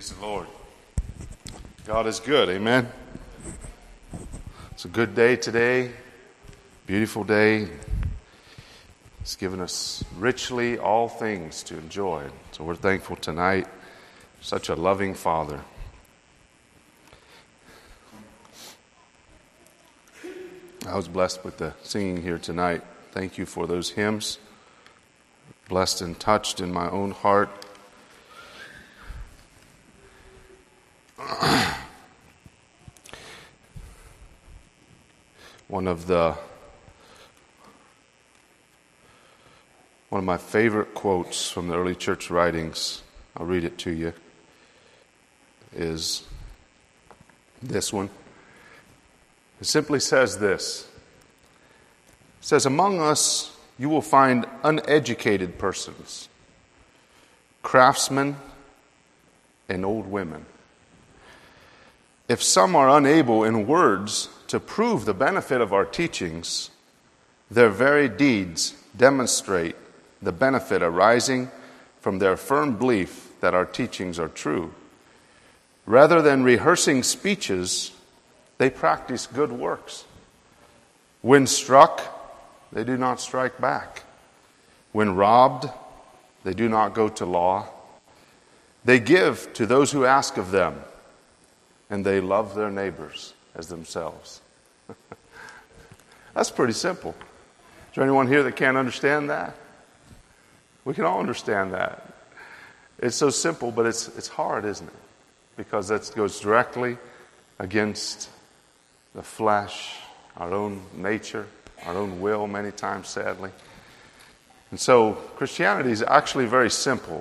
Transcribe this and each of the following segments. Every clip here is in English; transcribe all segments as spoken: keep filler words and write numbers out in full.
Praise the Lord. God is good, amen. It's a good day today, beautiful day. He's given us richly all things to enjoy. So we're thankful tonight. Such a loving Father. I was blessed with the singing here tonight. Thank you for those hymns. Blessed and touched in my own heart. One of the one of my favorite quotes from the early church writings, I'll read it to you, is this one. It simply says this. It says, "Among us you will find uneducated persons, craftsmen, and old women. If some are unable in words to prove the benefit of our teachings, their very deeds demonstrate the benefit arising from their firm belief that our teachings are true. Rather than rehearsing speeches, they practice good works. When struck, they do not strike back. When robbed, they do not go to law. They give to those who ask of them, and they love their neighbors as themselves." That's pretty simple. Is there anyone here that can't understand that? We can all understand that. It's so simple, but it's it's hard, isn't it? Because that goes directly against the flesh, our own nature, our own will many times, sadly. And so Christianity is actually very simple.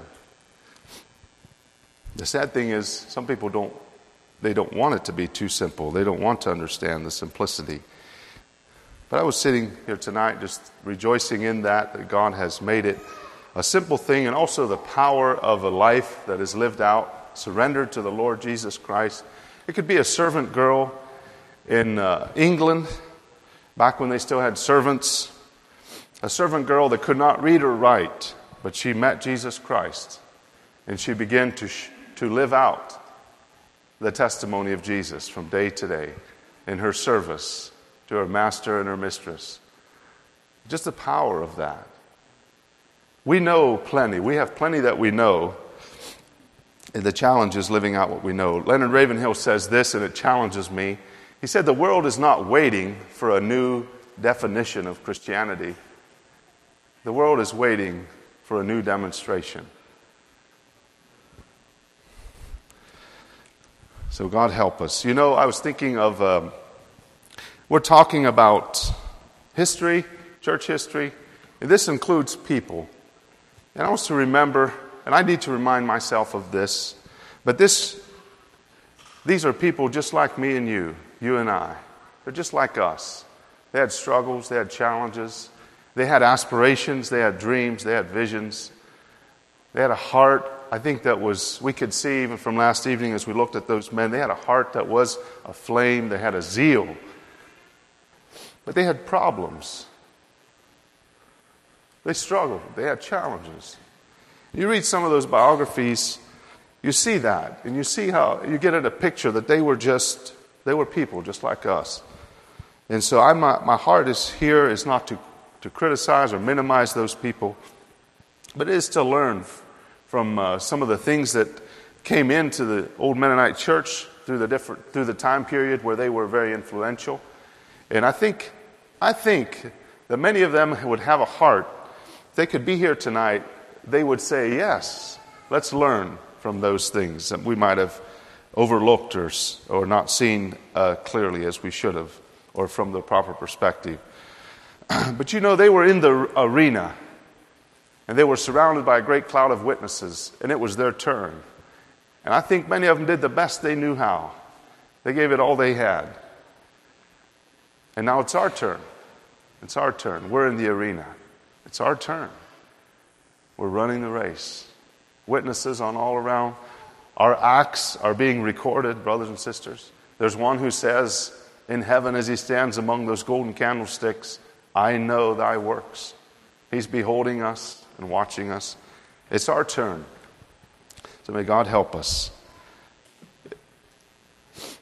The sad thing is some people don't They don't want it to be too simple. They don't want to understand the simplicity. But I was sitting here tonight just rejoicing in that, that God has made it a simple thing, and also the power of a life that is lived out, surrendered to the Lord Jesus Christ. It could be a servant girl in uh, England, back when they still had servants. A servant girl that could not read or write, but she met Jesus Christ, and she began to sh- to live out the testimony of Jesus from day to day in her service to her master and her mistress. Just the power of that. We know plenty. We have plenty that we know. And the challenge is living out what we know. Leonard Ravenhill says this, and it challenges me. He said, "The world is not waiting for a new definition of Christianity. The world is waiting for a new demonstration." So God help us. You know, I was thinking of, um, we're talking about history, church history, and this includes people. And I want us to remember, and I need to remind myself of this, but this, these are people just like me and you, you and I. They're just like us. They had struggles, they had challenges, they had aspirations, they had dreams, they had visions. They had a heart, I think that was, we could see even from last evening as we looked at those men, they had a heart that was aflame, they had a zeal. But they had problems. They struggled, they had challenges. You read some of those biographies, you see that, and you see how, you get at a picture that they were just, they were people just like us. And so I, my, my heart is here is not to, to criticize or minimize those people, but it is to learn from uh, some of the things that came into the old Mennonite church through the different through the time period where they were very influential. And I think I think that many of them would have a heart. If they could be here tonight, they would say, yes, let's learn from those things that we might have overlooked or, or not seen uh, clearly as we should have, or from the proper perspective. But you know, they were in the arena. And they were surrounded by a great cloud of witnesses, and it was their turn. And I think many of them did the best they knew how. They gave it all they had. And now it's our turn. It's our turn. We're in the arena. It's our turn. We're running the race. Witnesses on all around. Our acts are being recorded, brothers and sisters. There's one who says in heaven as he stands among those golden candlesticks, "I know thy works." He's beholding us and watching us. It's our turn. So may God help us.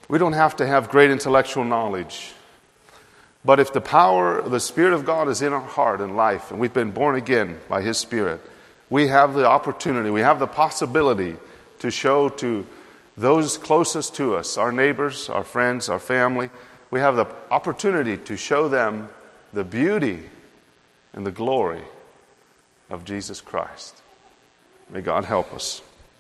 We don't have to have great intellectual knowledge. But if the power of the Spirit of God is in our heart and life, and we've been born again by His Spirit, we have the opportunity, we have the possibility to show to those closest to us, our neighbors, our friends, our family, we have the opportunity to show them the beauty and the glory of Jesus Christ. May God help us.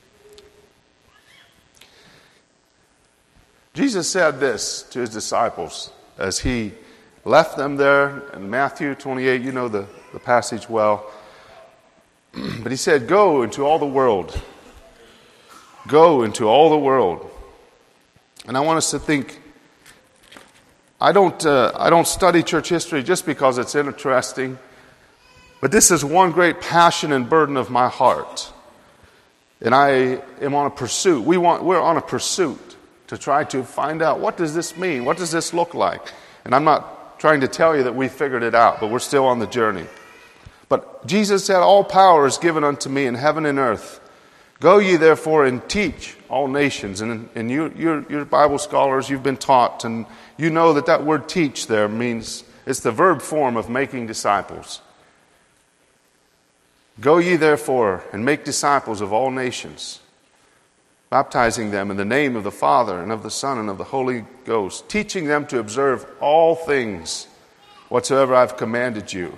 Jesus said this to His disciples as He left them there in Matthew twenty-eight. You know the, the passage well. But He said, go into all the world. Go into all the world. And I want us to think, I don't, uh, I don't study church history just because it's interesting, but this is one great passion and burden of my heart. And I am on a pursuit. We want, we're on a pursuit to try to find out, what does this mean? What does this look like? And I'm not trying to tell you that we figured it out, but we're still on the journey. But Jesus said, all power is given unto me in heaven and earth. Go ye therefore and teach all nations. And, and you, you're, you're Bible scholars, you've been taught, and you know that that word teach there means, it's the verb form of making disciples. Go ye therefore and make disciples of all nations, baptizing them in the name of the Father and of the Son and of the Holy Ghost, teaching them to observe all things whatsoever I've commanded you.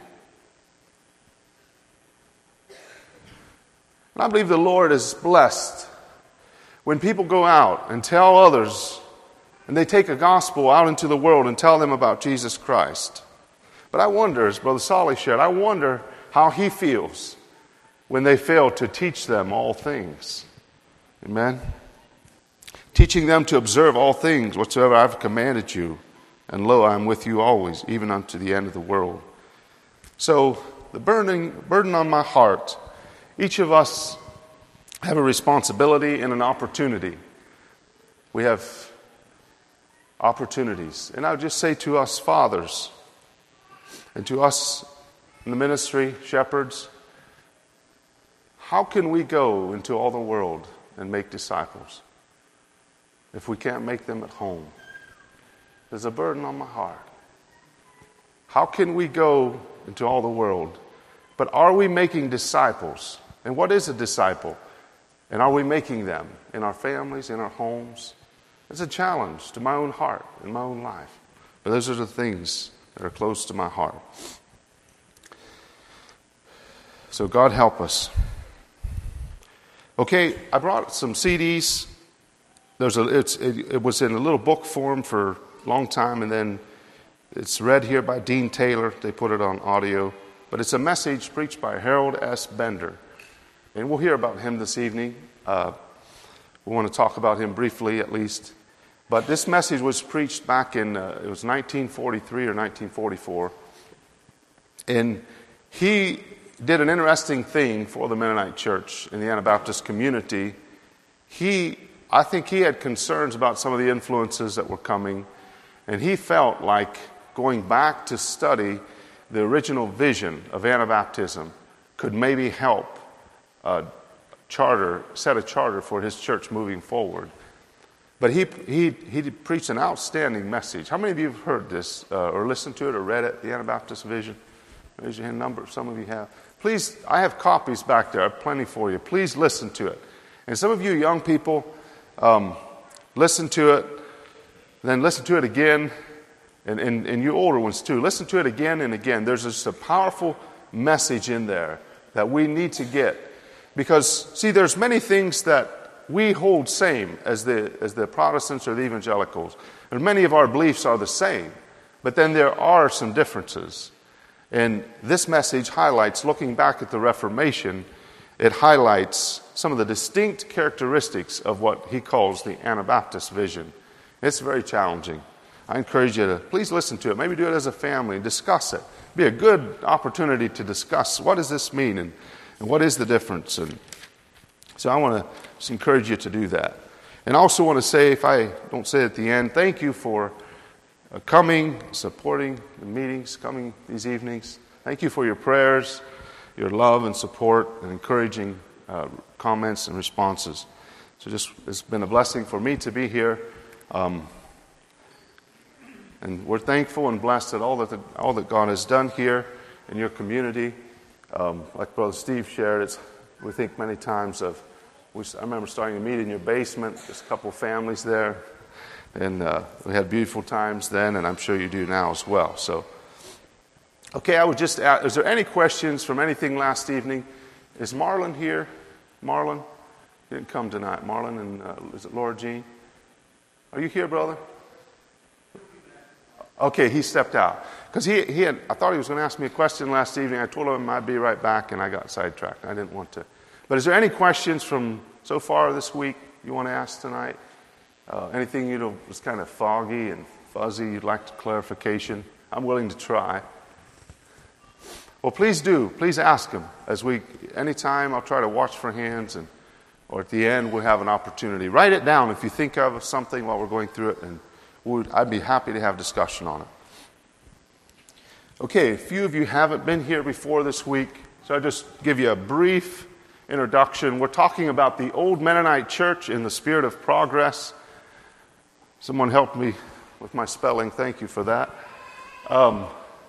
And I believe the Lord is blessed when people go out and tell others, and they take a gospel out into the world and tell them about Jesus Christ. But I wonder, as Brother Solly shared, I wonder how he feels when they fail to teach them all things. Amen? Teaching them to observe all things whatsoever I've commanded you. And lo, I am with you always, even unto the end of the world. So, the burden, burden on my heart, each of us have a responsibility and an opportunity. We have opportunities. And I would just say to us fathers, and to us in the ministry, shepherds, how can we go into all the world and make disciples if we can't make them at home? There's a burden on my heart. How can we go into all the world? But are we making disciples? And what is a disciple? And are we making them in our families, in our homes? It's a challenge to my own heart and my own life. But those are the things that are close to my heart. So God help us. Okay, I brought some C Ds. There's a, it's, it, it was in a little book form for a long time, and then it's read here by Dean Taylor. They put it on audio. But it's a message preached by Harold S. Bender. And we'll hear about him this evening. Uh, we want to talk about him briefly, at least. But this message was preached back in, uh, it was nineteen forty-three or nineteen forty-four. And he did an interesting thing for the Mennonite Church in the Anabaptist community. He, I think he had concerns about some of the influences that were coming. And he felt like going back to study the original vision of Anabaptism could maybe help uh, charter, set a charter for his church moving forward. But he he he preached an outstanding message. How many of you have heard this uh, or listened to it or read it, the Anabaptist Vision? Raise your hand number. Some of you have. Please, I have copies back there. I have plenty for you. Please listen to it. And some of you young people, um, listen to it, then listen to it again. And, and, and you older ones too, listen to it again and again. There's just a powerful message in there that we need to get. Because, see, there's many things that we hold same as the, as the Protestants or the evangelicals. And many of our beliefs are the same. But then there are some differences. And this message highlights, looking back at the Reformation, it highlights some of the distinct characteristics of what he calls the Anabaptist vision. It's very challenging. I encourage you to please listen to it. Maybe do it as a family and discuss it. It'd be a good opportunity to discuss what does this mean and, and what is the difference. And so I want to just encourage you to do that. And I also want to say, if I don't say it at the end, thank you for uh, coming, supporting the meetings, coming these evenings. Thank you for your prayers, your love and support, and encouraging uh, comments and responses. So just it's been a blessing for me to be here. Um, And we're thankful and blessed at all that the, all that God has done here in your community. Um, like Brother Steve shared, it's, we think many times of, we, I remember starting to meet in your basement, just a couple of families there. And uh, we had beautiful times then, and I'm sure you do now as well. So, okay, I would just ask, is there any questions from anything last evening? Is Marlon here? Marlon? He didn't come tonight. Marlon and, uh, is it Laura Jean? Are you here, brother? Okay, he stepped out. Because he, he had, I thought he was going to ask me a question last evening. I told him I'd be right back, and I got sidetracked. I didn't want to. But is there any questions from so far this week you want to ask tonight? Uh, anything you know was kind of foggy and fuzzy, you'd like clarification? I'm willing to try. Well, please do. Please ask him. As we, anytime, I'll try to watch for hands, and or at the end, we'll have an opportunity. Write it down if you think of something while we're going through it, and we'd, I'd be happy to have discussion on it. Okay, a few of you haven't been here before this week, so I'll just give you a brief introduction. We're talking about the old Mennonite church in the spirit of progress. Someone helped me with my spelling. Thank you for that. Um,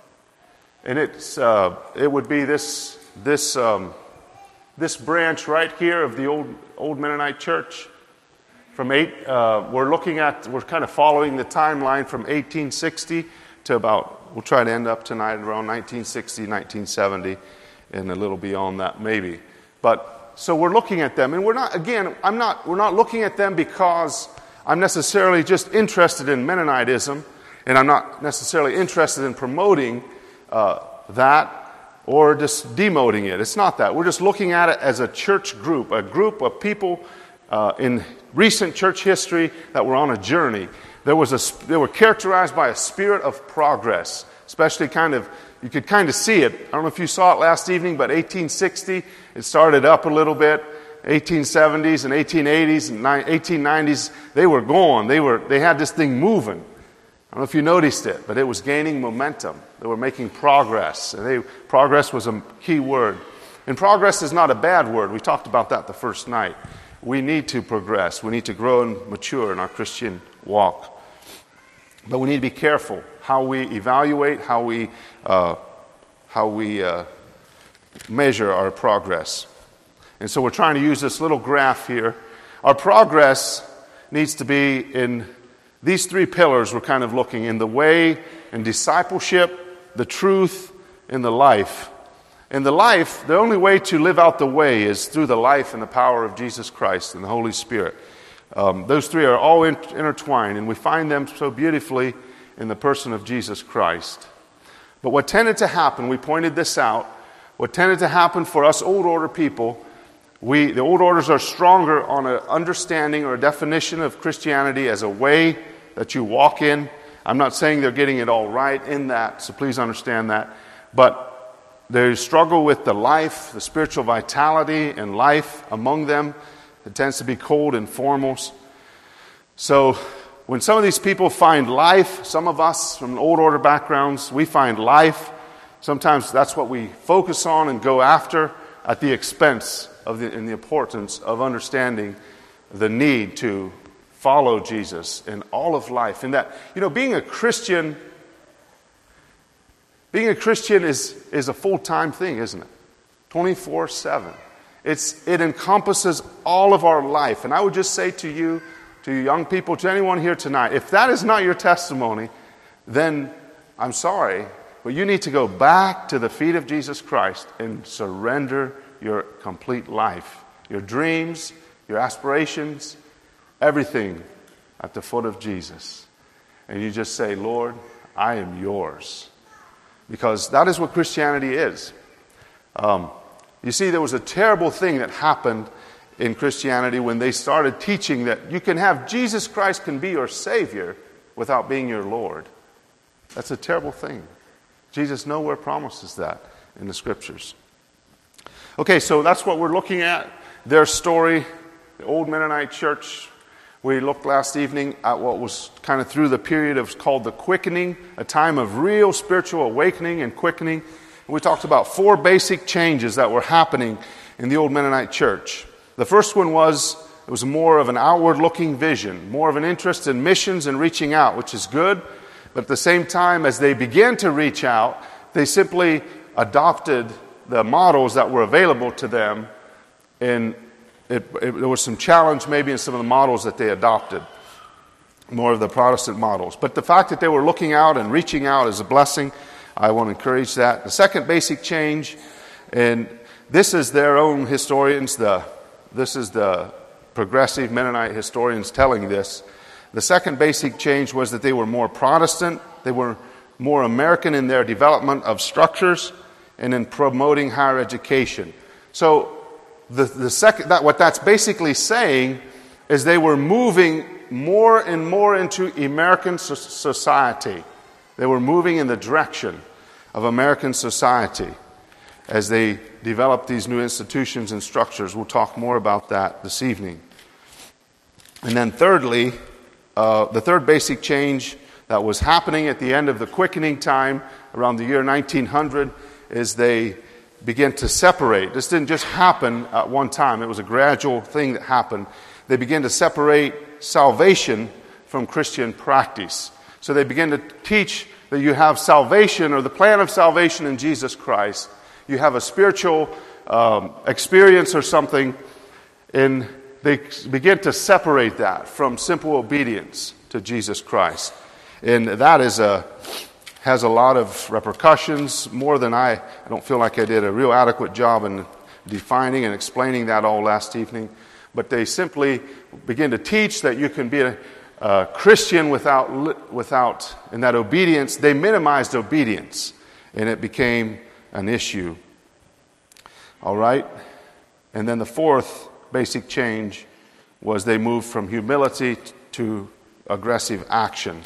and it's uh, it would be this this um, this branch right here of the old old Mennonite church. From eight, uh, we're looking at we're kind of following the timeline from eighteen sixty to about. We'll try to end up tonight around nineteen sixty, nineteen seventy, and a little beyond that maybe. But so we're looking at them, and we're not. Again, I'm not. We're not looking at them because I'm necessarily just interested in Mennonitism, and I'm not necessarily interested in promoting uh, that or just demoting it. It's not that. We're just looking at it as a church group, a group of people uh, in recent church history that were on a journey. There was a, they were characterized by a spirit of progress, especially kind of, you could kind of see it. I don't know if you saw it last evening, but eighteen sixty, it started up a little bit. eighteen seventies and eighteen eighties and eighteen nineties, they were going. They were, they had this thing moving. I don't know if you noticed it, but it was gaining momentum. They were making progress. And they, progress was a key word. And progress is not a bad word. We talked about that the first night. We need to progress. We need to grow and mature in our Christian walk. But we need to be careful how we evaluate, how we uh, how we uh, measure our progress. And so we're trying to use this little graph here. Our progress needs to be in these three pillars we're kind of looking in: the way and discipleship, the truth, and the life. And the life, the only way to live out the way is through the life and the power of Jesus Christ and the Holy Spirit. Um, those three are all in, intertwined, and we find them so beautifully in the person of Jesus Christ. But what tended to happen, we pointed this out, what tended to happen for us old order people, we the old orders are stronger on an understanding or a definition of Christianity as a way that you walk in. I'm not saying they're getting it all right in that, so please understand that. But they struggle with the life, the spiritual vitality and life among them. It tends to be cold and formal. So when some of these people find life, some of us from old order backgrounds, we find life. Sometimes that's what we focus on and go after at the expense of the, and the importance of understanding the need to follow Jesus in all of life. And that, you know, being a Christian, being a Christian is, is a full-time thing, isn't it? twenty-four seven. It's, it encompasses all of our life. And I would just say to you, to you young people, to anyone here tonight, if that is not your testimony, then I'm sorry, but you need to go back to the feet of Jesus Christ and surrender your complete life, your dreams, your aspirations, everything at the foot of Jesus. And you just say, Lord, I am yours. Because that is what Christianity is. Um, You see, there was a terrible thing that happened in Christianity when they started teaching that you can have Jesus Christ can be your Savior without being your Lord. That's a terrible thing. Jesus nowhere promises that in the Scriptures. Okay, so that's what we're looking at. Their story, the old Mennonite church. We looked last evening at what was kind of through the period of called the quickening, a time of real spiritual awakening and quickening. We talked about four basic changes that were happening in the old Mennonite church. The first one was, it was more of an outward-looking vision, more of an interest in missions and reaching out, which is good. But at the same time, as they began to reach out, they simply adopted the models that were available to them, and it, it, there was some challenge maybe in some of the models that they adopted, more of the Protestant models. But the fact that they were looking out and reaching out is a blessing. I want to encourage that. The second basic change, and this is their own historians, the this is the progressive Mennonite historians telling this. The second basic change was that they were more Protestant, they were more American in their development of structures and in promoting higher education. So the, the second, that, what that's basically saying is they were moving more and more into American so- society. They were moving in the direction of American society as they developed these new institutions and structures. We'll talk more about that this evening. And then thirdly, uh, the third basic change that was happening at the end of the quickening time around the year nineteen hundred is they began to separate. This didn't just happen at one time. It was a gradual thing that happened. They began to separate salvation from Christian practice. So they began to teach that you have salvation, or the plan of salvation in Jesus Christ. You have a spiritual um, experience or something, and they begin to separate that from simple obedience to Jesus Christ. And that is a has a lot of repercussions, more than I, I don't feel like I did a real adequate job in defining and explaining that all last evening. But they simply begin to teach that you can be a, a Christian without, without, in that obedience. They minimized obedience, and it became an issue. All right? And then the fourth basic change was they moved from humility to aggressive action.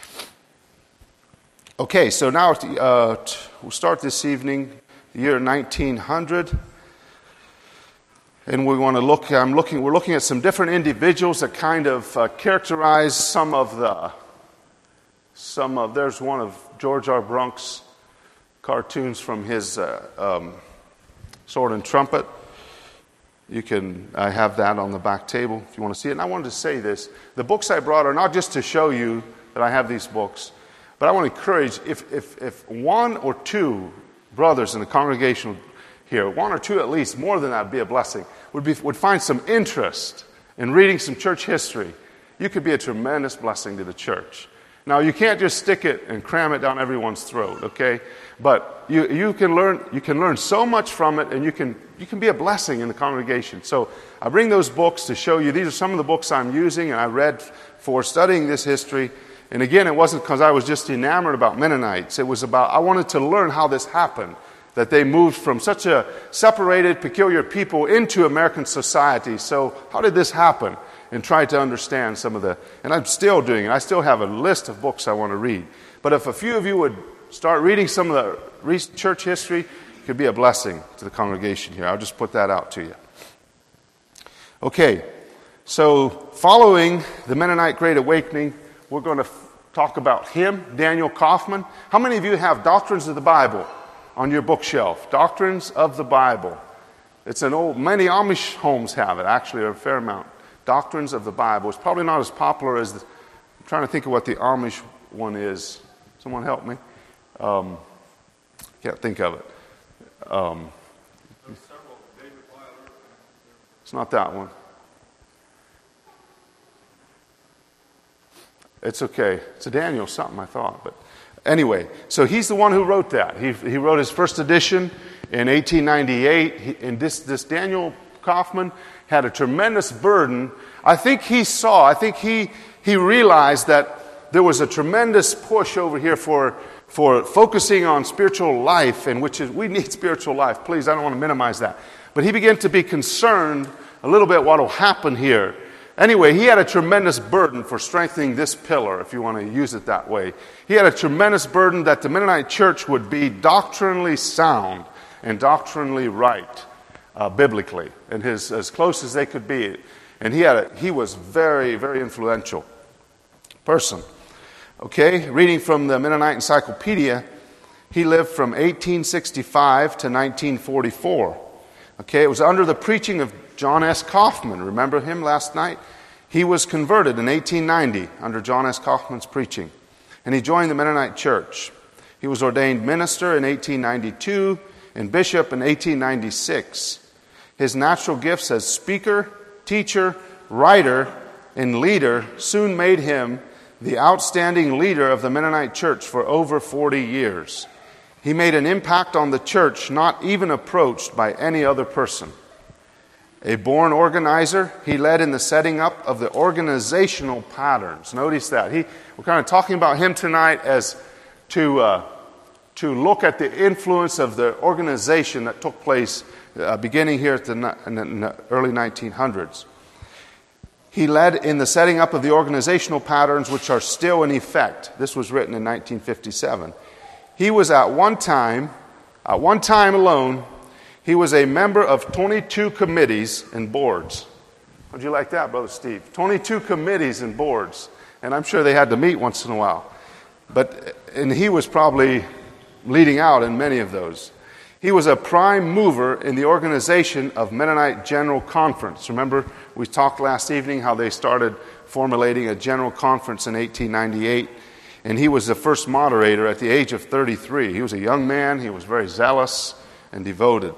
Okay, so now uh, we'll start this evening, the year nineteen hundred. And we want to look, I'm looking, we're looking at some different individuals that kind of uh, characterize some of the, some of, there's one of George R. Brunk's cartoons from his uh, um, Sword and Trumpet. You can, I have that on the back table if you want to see it. And I wanted to say this, the books I brought are not just to show you that I have these books, but I want to encourage, if, if, if one or two brothers in the congregation here, one or two at least, more than that would be a blessing, would, be, would find some interest in reading some church history, you could be a tremendous blessing to the church. Now, you can't just stick it and cram it down everyone's throat, okay? But you, you can learn you can learn so much from it, and you can you can be a blessing in the congregation. So I bring those books to show you. These are some of the books I'm using and I read for studying this history. And again, it wasn't because I was just enamored about Mennonites. It was about, I wanted to learn how this happened, that they moved from such a separated, peculiar people into American society. So how did this happen? And try to understand some of the, and I'm still doing it. I still have a list of books I want to read. But if a few of you would start reading some of the recent church history, it could be a blessing to the congregation here. I'll just put that out to you. Okay, so following the Mennonite Great Awakening, we're going to f- talk about him, Daniel Kaufman. How many of you have Doctrines of the Bible on your bookshelf? Doctrines of the Bible. It's an old, many Amish homes have it, actually, a fair amount. Doctrines of the Bible. It's probably not as popular as, the, I'm trying to think of what the Amish one is. Someone help me. Um, can't think of it. Um, it's not that one. It's okay. It's a Daniel something, I thought. But anyway, so he's the one who wrote that. He he wrote his first edition in eighteen ninety-eight. He, and this, this Daniel Kaufman had a tremendous burden. I think he saw, I think he he realized that there was a tremendous push over here for, for focusing on spiritual life, and which is, we need spiritual life. Please, I don't want to minimize that. But he began to be concerned a little bit what will happen here. Anyway, he had a tremendous burden for strengthening this pillar, if you want to use it that way. He had a tremendous burden that the Mennonite church would be doctrinally sound and doctrinally right, uh, biblically, and his as close as they could be. And he had a, he was very, very influential person. Okay, reading from the Mennonite Encyclopedia, he lived from eighteen sixty-five to nineteen forty-four. Okay, it was under the preaching of John S. Kaufman. Remember him last night? He was converted in eighteen ninety under John S. Kaufman's preaching. and he joined the Mennonite Church. He was ordained minister in eighteen ninety-two and bishop in eighteen ninety-six. His natural gifts as speaker, teacher, writer, and leader soon made him the outstanding leader of the Mennonite Church for over forty years. He made an impact on the church not even approached by any other person. A born organizer, he led in the setting up of the organizational patterns. Notice that. He, we're kind of talking about him tonight as to, uh, to look at the influence of the organization that took place uh, beginning here at the, in the early nineteen hundreds. He led in the setting up of the organizational patterns which are still in effect. This was written in nineteen fifty-seven. He was at one time, at one time alone, he was a member of twenty-two committees and boards. How'd you like that, Brother Steve? twenty-two committees and boards. And I'm sure they had to meet once in a while. But, and he was probably leading out in many of those. He was a prime mover in the organization of Mennonite General Conference. Remember, we talked last evening how they started formulating a general conference in eighteen ninety-eight. And he was the first moderator at the age of thirty-three. He was a young man. He was very zealous and devoted.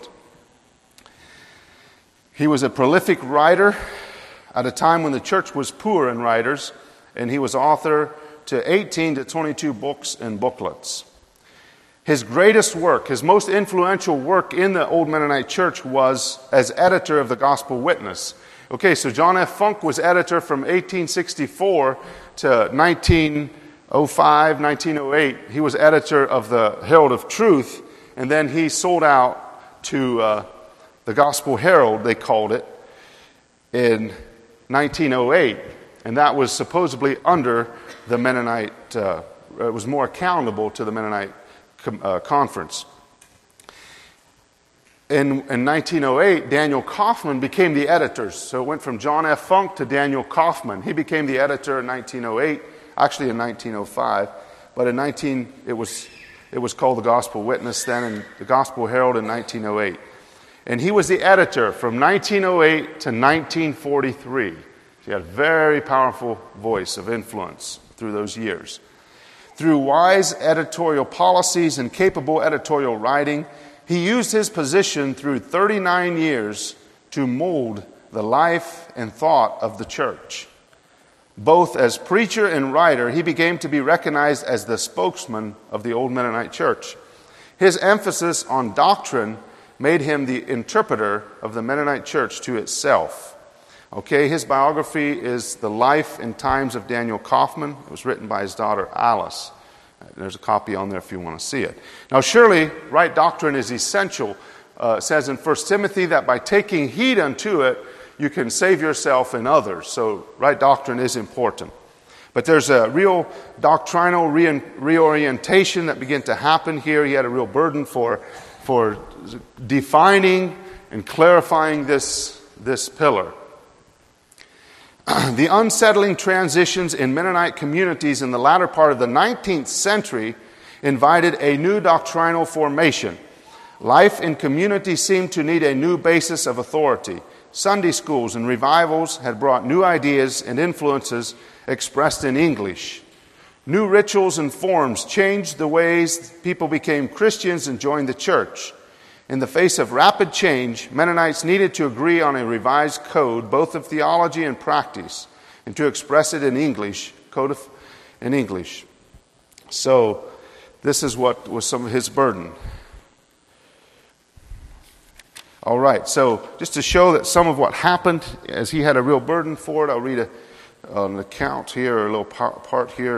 He was a prolific writer at a time when the church was poor in writers, and he was author to eighteen to twenty-two books and booklets. His greatest work, his most influential work in the Old Mennonite Church was as editor of the Gospel Witness. Okay, so John F. Funk was editor from eighteen sixty-four to nineteen oh five, nineteen oh eight. He was editor of the Herald of Truth, and then he sold out to uh, the Gospel Herald, they called it, in nineteen oh eight. And that was supposedly under the Mennonite, uh, it was more accountable to the Mennonite com- uh, conference. In, in nineteen oh eight, Daniel Kaufman became the editor. So it went from John F. Funk to Daniel Kaufman. He became the editor in nineteen oh eight. Actually in nineteen oh five, but in nineteen it was it was called the Gospel Witness then, and the Gospel Herald in nineteen oh eight. And he was the editor from nineteen oh eight to nineteen forty-three. He had a very powerful voice of influence through those years. Through wise editorial policies and capable editorial writing, he used his position through thirty-nine years to mold the life and thought of the church. Both as preacher and writer, he became to be recognized as the spokesman of the Old Mennonite Church. His emphasis on doctrine made him the interpreter of the Mennonite Church to itself. Okay, his biography is The Life and Times of Daniel Kaufman. It was written by his daughter Alice. There's a copy on there if you want to see it. Now, surely, right doctrine is essential. Uh, it says in First Timothy that by taking heed unto it, you can save yourself and others. So right doctrine is important. But there's a real doctrinal re- reorientation that began to happen here. He had a real burden for, for defining and clarifying this, this pillar. The unsettling transitions in Mennonite communities in the latter part of the nineteenth century invited a new doctrinal formation. Life in community seemed to need a new basis of authority. Sunday schools and revivals had brought new ideas and influences expressed in English. New rituals and forms changed the ways people became Christians and joined the church. In the face of rapid change, Mennonites needed to agree on a revised code, both of theology and practice, and to express it in English, code of, in English. So, this is what was some of his burden. All right, so just to show that some of what happened, as he had a real burden for it, I'll read a, an account here, or a little part, part here.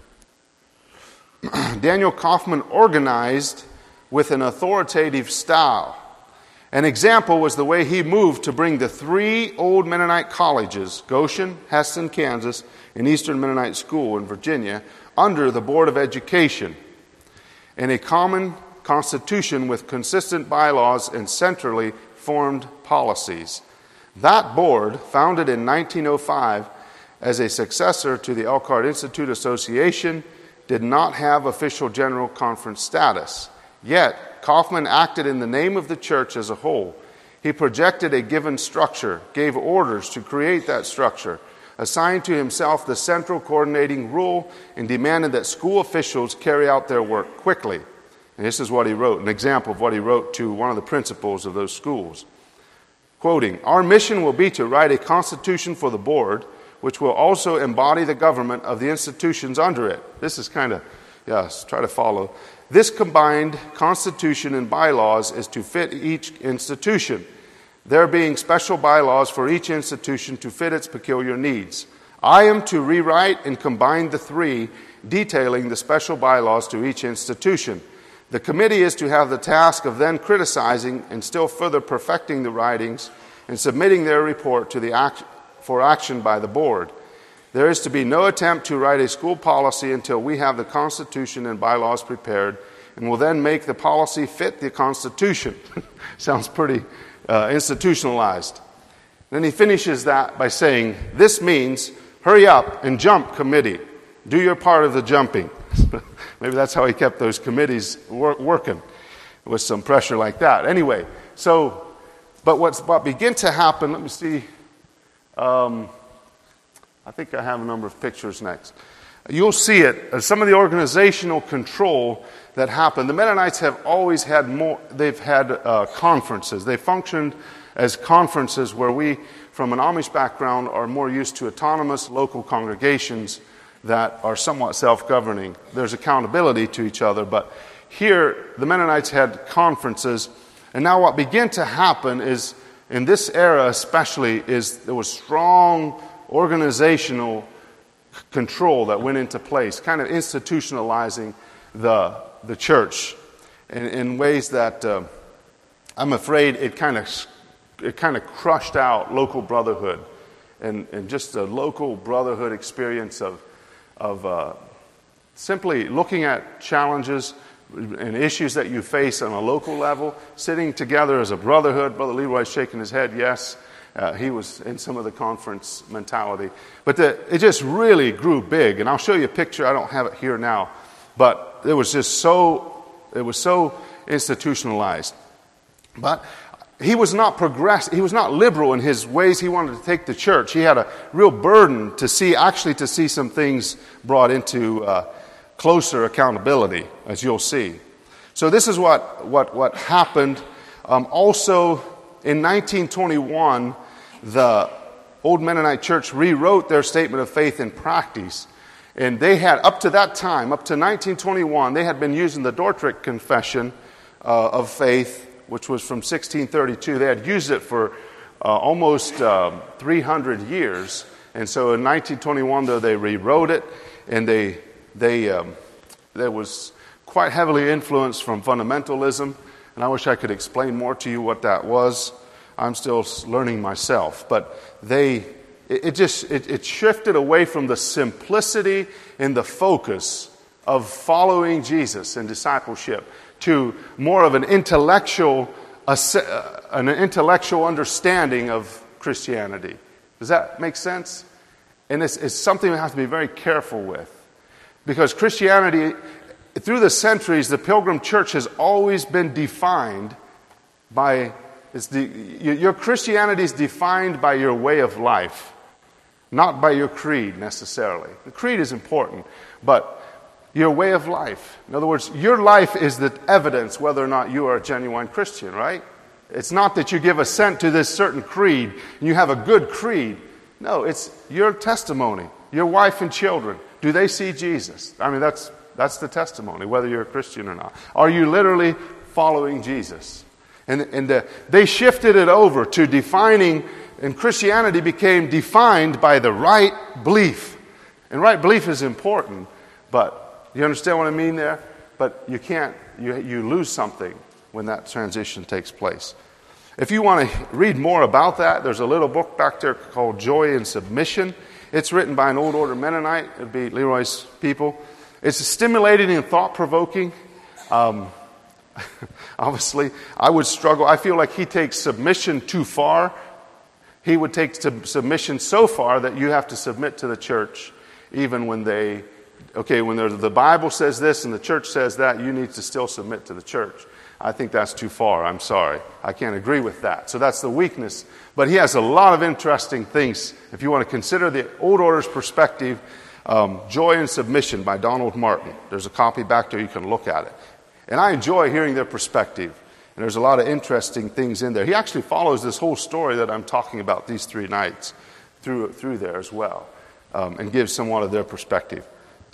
And Daniel Kaufman organized with an authoritative style. An example was the way he moved to bring the three old Mennonite colleges, Goshen, Heston, Kansas, and Eastern Mennonite School in Virginia, under the Board of Education, in a common constitution with consistent bylaws and centrally formed policies. That board, founded in nineteen oh five as a successor to the Elkhart Institute Association, did not have official general conference status. Yet, Kaufman acted in the name of the church as a whole. He projected a given structure, gave orders to create that structure, assigned to himself the central coordinating role and demanded that school officials carry out their work quickly. And this is what he wrote, an example of what he wrote to one of the principals of those schools. Quoting, "Our mission will be to write a constitution for the board, which will also embody the government of the institutions under it." This is kind of, yes, try to follow. "This combined constitution and bylaws is to fit each institution, there being special bylaws for each institution to fit its peculiar needs. I am to rewrite and combine the three, detailing the special bylaws to each institution. The committee is to have the task of then criticizing and still further perfecting the writings and submitting their report to the act- for action by the board. There is to be no attempt to write a school policy until we have the Constitution and bylaws prepared, and will then make the policy fit the Constitution." Sounds pretty uh, institutionalized. Then he finishes that by saying, "This means hurry up and jump, committee. Do your part of the jumping." Maybe that's how he kept those committees wor- working, with some pressure like that. Anyway, so, but what's, what began to happen, let me see, um, I think I have a number of pictures next. You'll see it, uh, some of the organizational control that happened. The Mennonites have always had more, they've had uh, conferences. They functioned as conferences where we, from an Amish background, are more used to autonomous local congregations that are somewhat self-governing. There's accountability to each other, but here the Mennonites had conferences, and now what began to happen is, in this era especially, is there was strong organizational control that went into place, kind of institutionalizing the the church in, in ways that uh, I'm afraid it kind of it kind of crushed out local brotherhood and, and just a local brotherhood experience of of uh, simply looking at challenges and issues that you face on a local level, sitting together as a brotherhood. Brother Leroy's shaking his head, yes. Uh, he was in some of the conference mentality. But the, it just really grew big. And I'll show you a picture. I don't have it here now. But it was just so, it was so institutionalized. But he was not progress. He was not liberal in his ways he wanted to take the church. He had a real burden to see, actually to see some things brought into uh, closer accountability, as you'll see. So this is what, what, what happened. Um, also, in nineteen twenty-one, the Old Mennonite Church rewrote their statement of faith and practice. And they had, up to that time, up to nineteen twenty-one, they had been using the Dordrecht Confession uh, of Faith, which was from sixteen thirty-two. They had used it for uh, almost uh, three hundred years. And so in nineteen twenty-one, though, they rewrote it, and they they um, there was quite heavily influenced from fundamentalism. And I wish I could explain more to you what that was. I'm still learning myself. But they, it, it just, it, it shifted away from the simplicity and the focus of following Jesus and discipleship to more of an intellectual, uh, an intellectual understanding of Christianity. Does that make sense? And it's, it's something we have to be very careful with. Because Christianity, through the centuries, the Pilgrim Church has always been defined by, it's the, your Christianity is defined by your way of life, not by your creed necessarily. The creed is important, but your way of life. In other words, your life is the evidence whether or not you are a genuine Christian, right? It's not that you give assent to this certain creed and you have a good creed. No, it's your testimony, your wife and children. Do they see Jesus? I mean, that's that's the testimony, whether you're a Christian or not. Are you literally following Jesus? And, and uh, they shifted it over to defining, and Christianity became defined by the right belief. And right belief is important, but you understand what I mean there? But you can't, you, you lose something when that transition takes place. If you want to read more about that, there's a little book back there called Joy in Submission. It's written by an old order Mennonite. It would be Leroy's people. It's stimulating and thought-provoking. Um, obviously, I would struggle. I feel like he takes submission too far. He would take submission so far that you have to submit to the church, even when they, okay, when the Bible says this and the church says that, you need to still submit to the church. I think that's too far. I'm sorry. I can't agree with that. So that's the weakness. But he has a lot of interesting things. If you want to consider the Old Order's perspective, um, Joy and Submission by Donald Martin. There's a copy back there. You can look at it. And I enjoy hearing their perspective. And there's a lot of interesting things in there. He actually follows this whole story that I'm talking about these three nights through, through there as well, um, and gives somewhat of their perspective.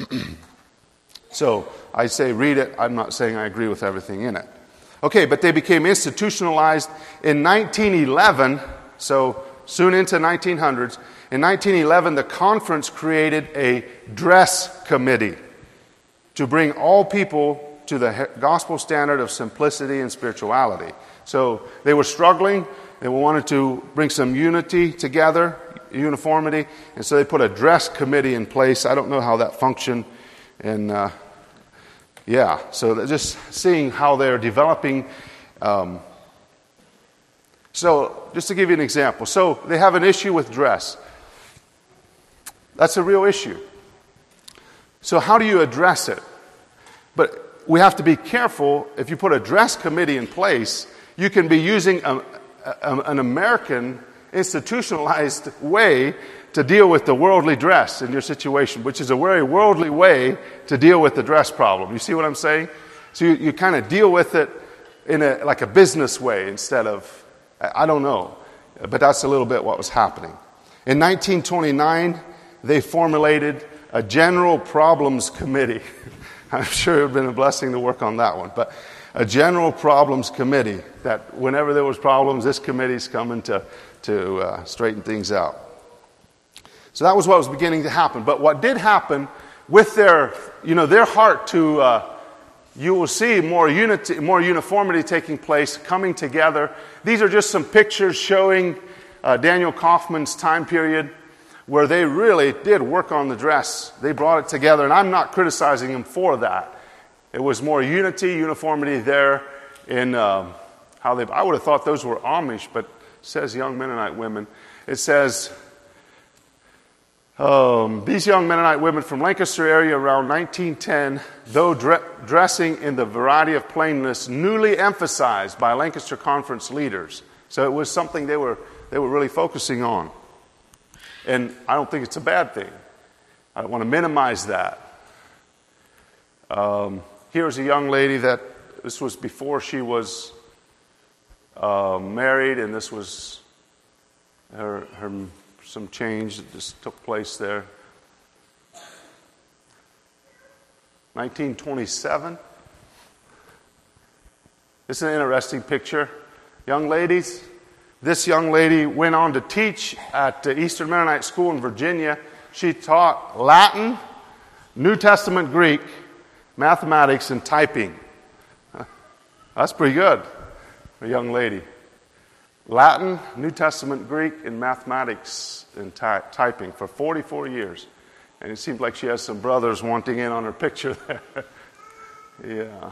So I say read it. I'm not saying I agree with everything in it. Okay, but they became institutionalized in nineteen eleven, so soon into nineteen hundreds. In nineteen eleven, the conference created a dress committee to bring all people to the gospel standard of simplicity and spirituality. So they were struggling. They wanted to bring some unity together, uniformity, and so they put a dress committee in place. I don't know how that functioned. And uh, yeah, so just seeing how they're developing. Um, so just to give you an example. So they have an issue with dress. That's a real issue. So how do you address it? But we have to be careful. If you put a dress committee in place, you can be using a, a, an American institutionalized way to deal with the worldly dress in your situation, which is a very worldly way to deal with the dress problem. You see what I'm saying? So you, you kind of deal with it in a like a business way instead of, I don't know, but that's a little bit what was happening. In nineteen twenty-nine, they formulated a general problems committee. I'm sure it would have been a blessing to work on that one. But a general problems committee, that whenever there was problems, this committee's coming to, to uh, straighten things out. So that was what was beginning to happen. But what did happen with their, you know, their heart to, uh, you will see more unity, more uniformity taking place, coming together. These are just some pictures showing uh, Daniel Kaufman's time period, where they really did work on the dress. They brought it together, and I'm not criticizing them for that. It was more unity, uniformity there in um, how they... I would have thought those were Amish, but it says young Mennonite women. It says, um, these young Mennonite women from Lancaster area around nineteen ten, though dre- dressing in the variety of plainness newly emphasized by Lancaster Conference leaders. So it was something they were they were really focusing on. And I don't think it's a bad thing. I don't want to minimize that. Um, here's a young lady that, this was before she was uh, married, and this was her, her some change that just took place there. nineteen twenty-seven. This is an interesting picture. Young ladies, this young lady went on to teach at the Eastern Mennonite School in Virginia. She taught Latin, New Testament Greek, mathematics, and typing. That's pretty good for a young lady. Latin, New Testament Greek, and mathematics and ty- typing for forty-four years. And it seems like she has some brothers wanting in on her picture there. Yeah.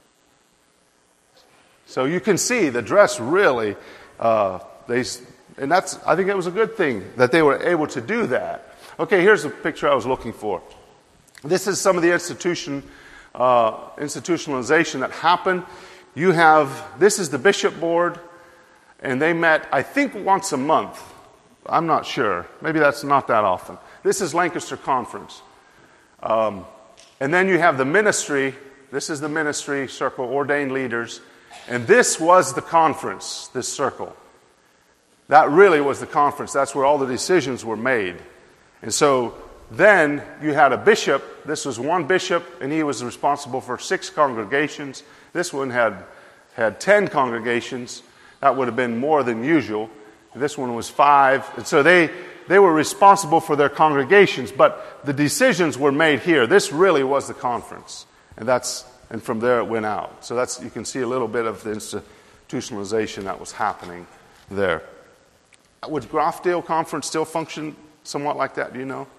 So you can see the dress really... Uh, they, and that's, I think it was a good thing that they were able to do that. Okay, here's the picture I was looking for. This is some of the institution, uh, institutionalization that happened. You have, this is the bishop board, and they met, I think, once a month. I'm not sure. Maybe that's not that often. This is Lancaster Conference. Um, and then you have the ministry. This is the ministry circle, ordained leaders. And this was the conference, this circle. That really was the conference. That's where all the decisions were made. And so then you had a bishop. This was one bishop, and he was responsible for six congregations. This one had, had ten congregations. That would have been more than usual. This one was five. And so they, they were responsible for their congregations, but the decisions were made here. This really was the conference. And that's... And from there it went out. So that's, you can see a little bit of the institutionalization that was happening there. Would Grafdale Conference still function somewhat like that? Do you know?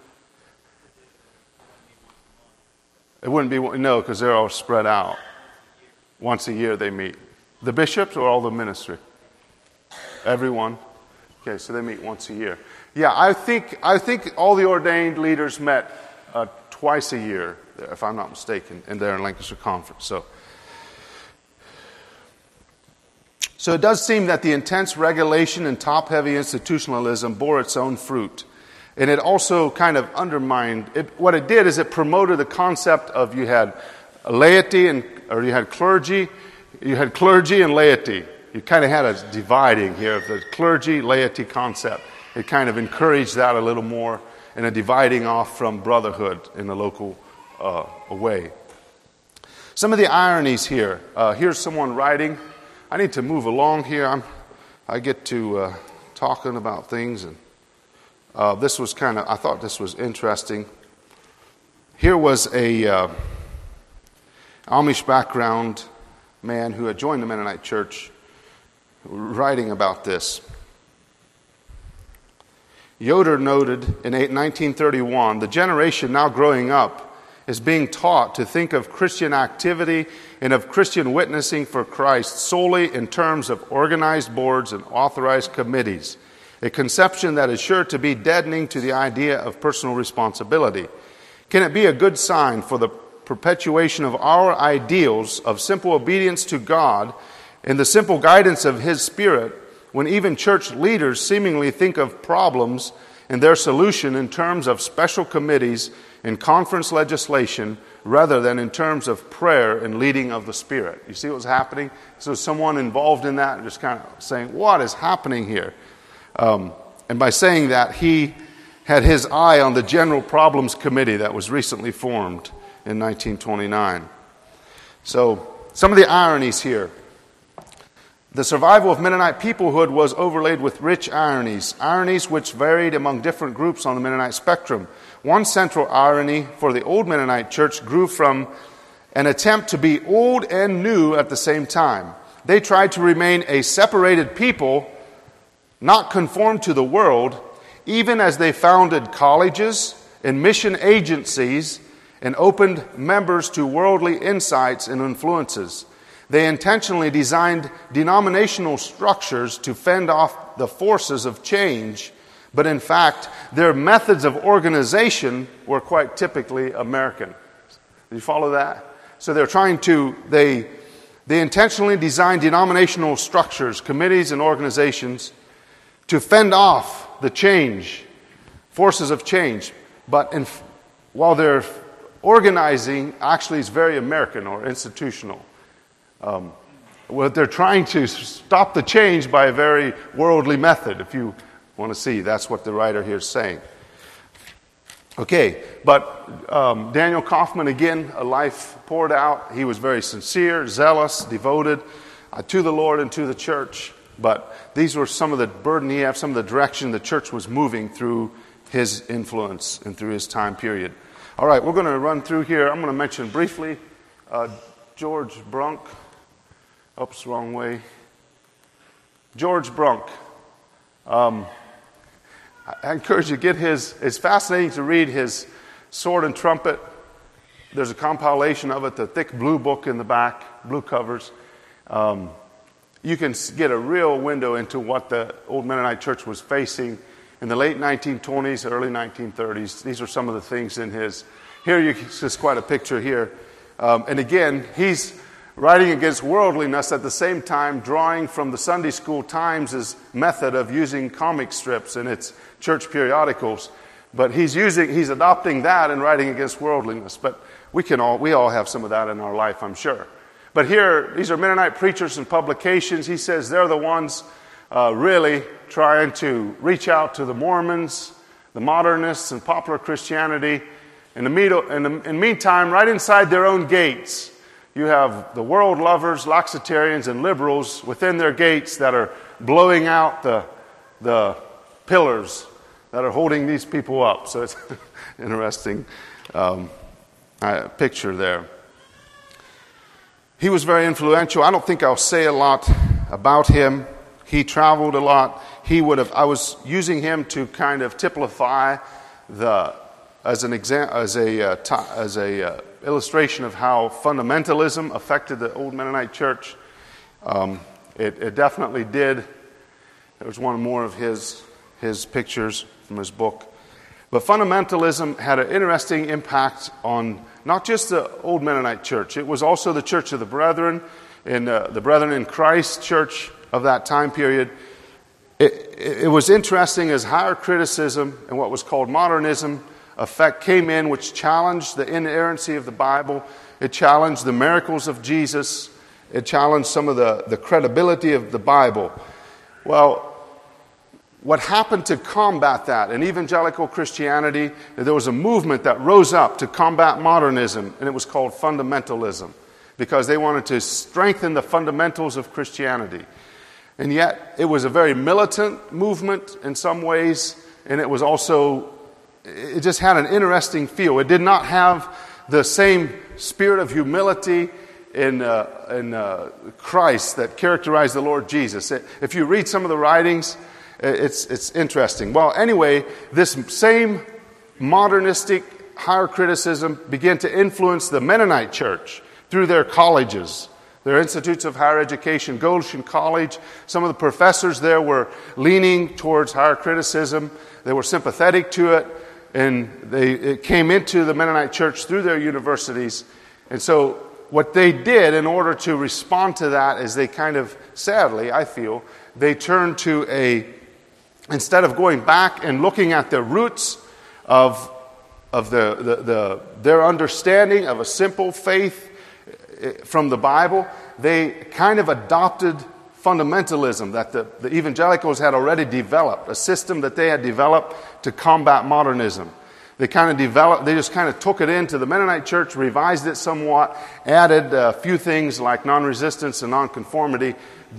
It wouldn't be, no, because they're all spread out. Once a year they meet. The bishops or all the ministry? Everyone? Okay, so they meet once a year. Yeah, I think I think all the ordained leaders met uh, twice a year, if I'm not mistaken, in there in Lancaster Conference. So, So it does seem that the intense regulation and top-heavy institutionalism bore its own fruit. And it also kind of undermined, it, what it did is it promoted the concept of you had laity and, or you had clergy, you had clergy and laity. You kind of had a dividing here of the clergy-laity concept. It kind of encouraged that a little more and a dividing off from brotherhood in a local uh, way. Some of the ironies here. Uh, here's someone writing. I need to move along here. I'm, I get to uh, talking about things, and uh, this was kind of, I thought this was interesting. Here was a uh, Amish background man who had joined the Mennonite church writing about this. Yoder noted in nineteen thirty-one, the generation now growing up is being taught to think of Christian activity and of Christian witnessing for Christ solely in terms of organized boards and authorized committees, a conception that is sure to be deadening to the idea of personal responsibility. Can it be a good sign for the perpetuation of our ideals of simple obedience to God and the simple guidance of His Spirit when even church leaders seemingly think of problems and their solution in terms of special committees and conference legislation rather than in terms of prayer and leading of the Spirit? You see what's happening? So someone involved in that just kind of saying, what is happening here? Um, and by saying that, he had his eye on the General Problems Committee that was recently formed in nineteen twenty-nine. So some of the ironies here. The survival of Mennonite peoplehood was overlaid with rich ironies, ironies which varied among different groups on the Mennonite spectrum. One central irony for the old Mennonite church grew from an attempt to be old and new at the same time. They tried to remain a separated people, not conform to the world, even as they founded colleges and mission agencies and opened members to worldly insights and influences. They intentionally designed denominational structures to fend off the forces of change, but in fact, their methods of organization were quite typically American. Do you follow that? So they're trying to, they, they intentionally designed denominational structures, committees and organizations to fend off the change, forces of change. But in, while they're organizing, actually is very American or institutional. Um, what they're trying to stop the change by a very worldly method, if you want to see. That's what the writer here is saying. Okay, but um, Daniel Kaufman, again, a life poured out. He was very sincere, zealous, devoted uh, to the Lord and to the church. But these were some of the burden he had, some of the direction the church was moving through his influence and through his time period. All right, we're going to run through here. I'm going to mention briefly uh, George Brunk. Oops, wrong way. George Brunk. Um, I encourage you to get his, it's fascinating to read his Sword and Trumpet. There's a compilation of it, the thick blue book in the back, blue covers. Um, you can get a real window into what the old Mennonite church was facing in the late nineteen twenties, early nineteen thirties. These are some of the things in his. Here, you just quite a picture here. Um, and again, he's writing against worldliness at the same time drawing from the Sunday School Times' method of using comic strips in its church periodicals. But he's using, he's adopting that and writing against worldliness. But we can all, we all have some of that in our life, I'm sure. But here, these are Mennonite preachers and publications. He says they're the ones uh, really trying to reach out to the Mormons, the modernists, and popular Christianity. In the, meet, in the in meantime, right inside their own gates, you have the world lovers, Laxitarians, and liberals within their gates that are blowing out the, the pillars that are holding these people up. So it's an interesting um, uh, picture there. He was very influential. I don't think I'll say a lot about him. He traveled a lot. He would have. I was using him to kind of typify the as an exam as a uh, t- as a uh, illustration of how fundamentalism affected the old Mennonite church. Um, it, it definitely did. There was one more of his his pictures from his book. But fundamentalism had an interesting impact on not just the old Mennonite church. It was also the Church of the Brethren, in uh, the Brethren in Christ church of that time period. It, it was interesting as higher criticism and what was called modernism effect came in, which challenged the inerrancy of the Bible. It challenged the miracles of Jesus. It challenged some of the, the credibility of the Bible. Well, what happened to combat that in evangelical Christianity, there was a movement that rose up to combat modernism, and it was called fundamentalism, because they wanted to strengthen the fundamentals of Christianity. And yet, it was a very militant movement in some ways, and it was also, it just had an interesting feel. It did not have the same spirit of humility in, uh, in uh, Christ that characterized the Lord Jesus. It, if you read some of the writings, it's, it's interesting. Well, anyway, this same modernistic higher criticism began to influence the Mennonite church through their colleges, their institutes of higher education. Goshen College, some of the professors there were leaning towards higher criticism. They were sympathetic to it, and they it came into the Mennonite church through their universities. And so what they did in order to respond to that is they kind of, sadly, I feel, they turned to a, instead of going back and looking at the roots of, of the, the, the their understanding of a simple faith from the Bible, they kind of adopted fundamentalism that the, the evangelicals had already developed, a system that they had developed to combat modernism. They kind of developed, they just kind of took it into the Mennonite church, revised it somewhat, added a few things like non-resistance and non-conformity,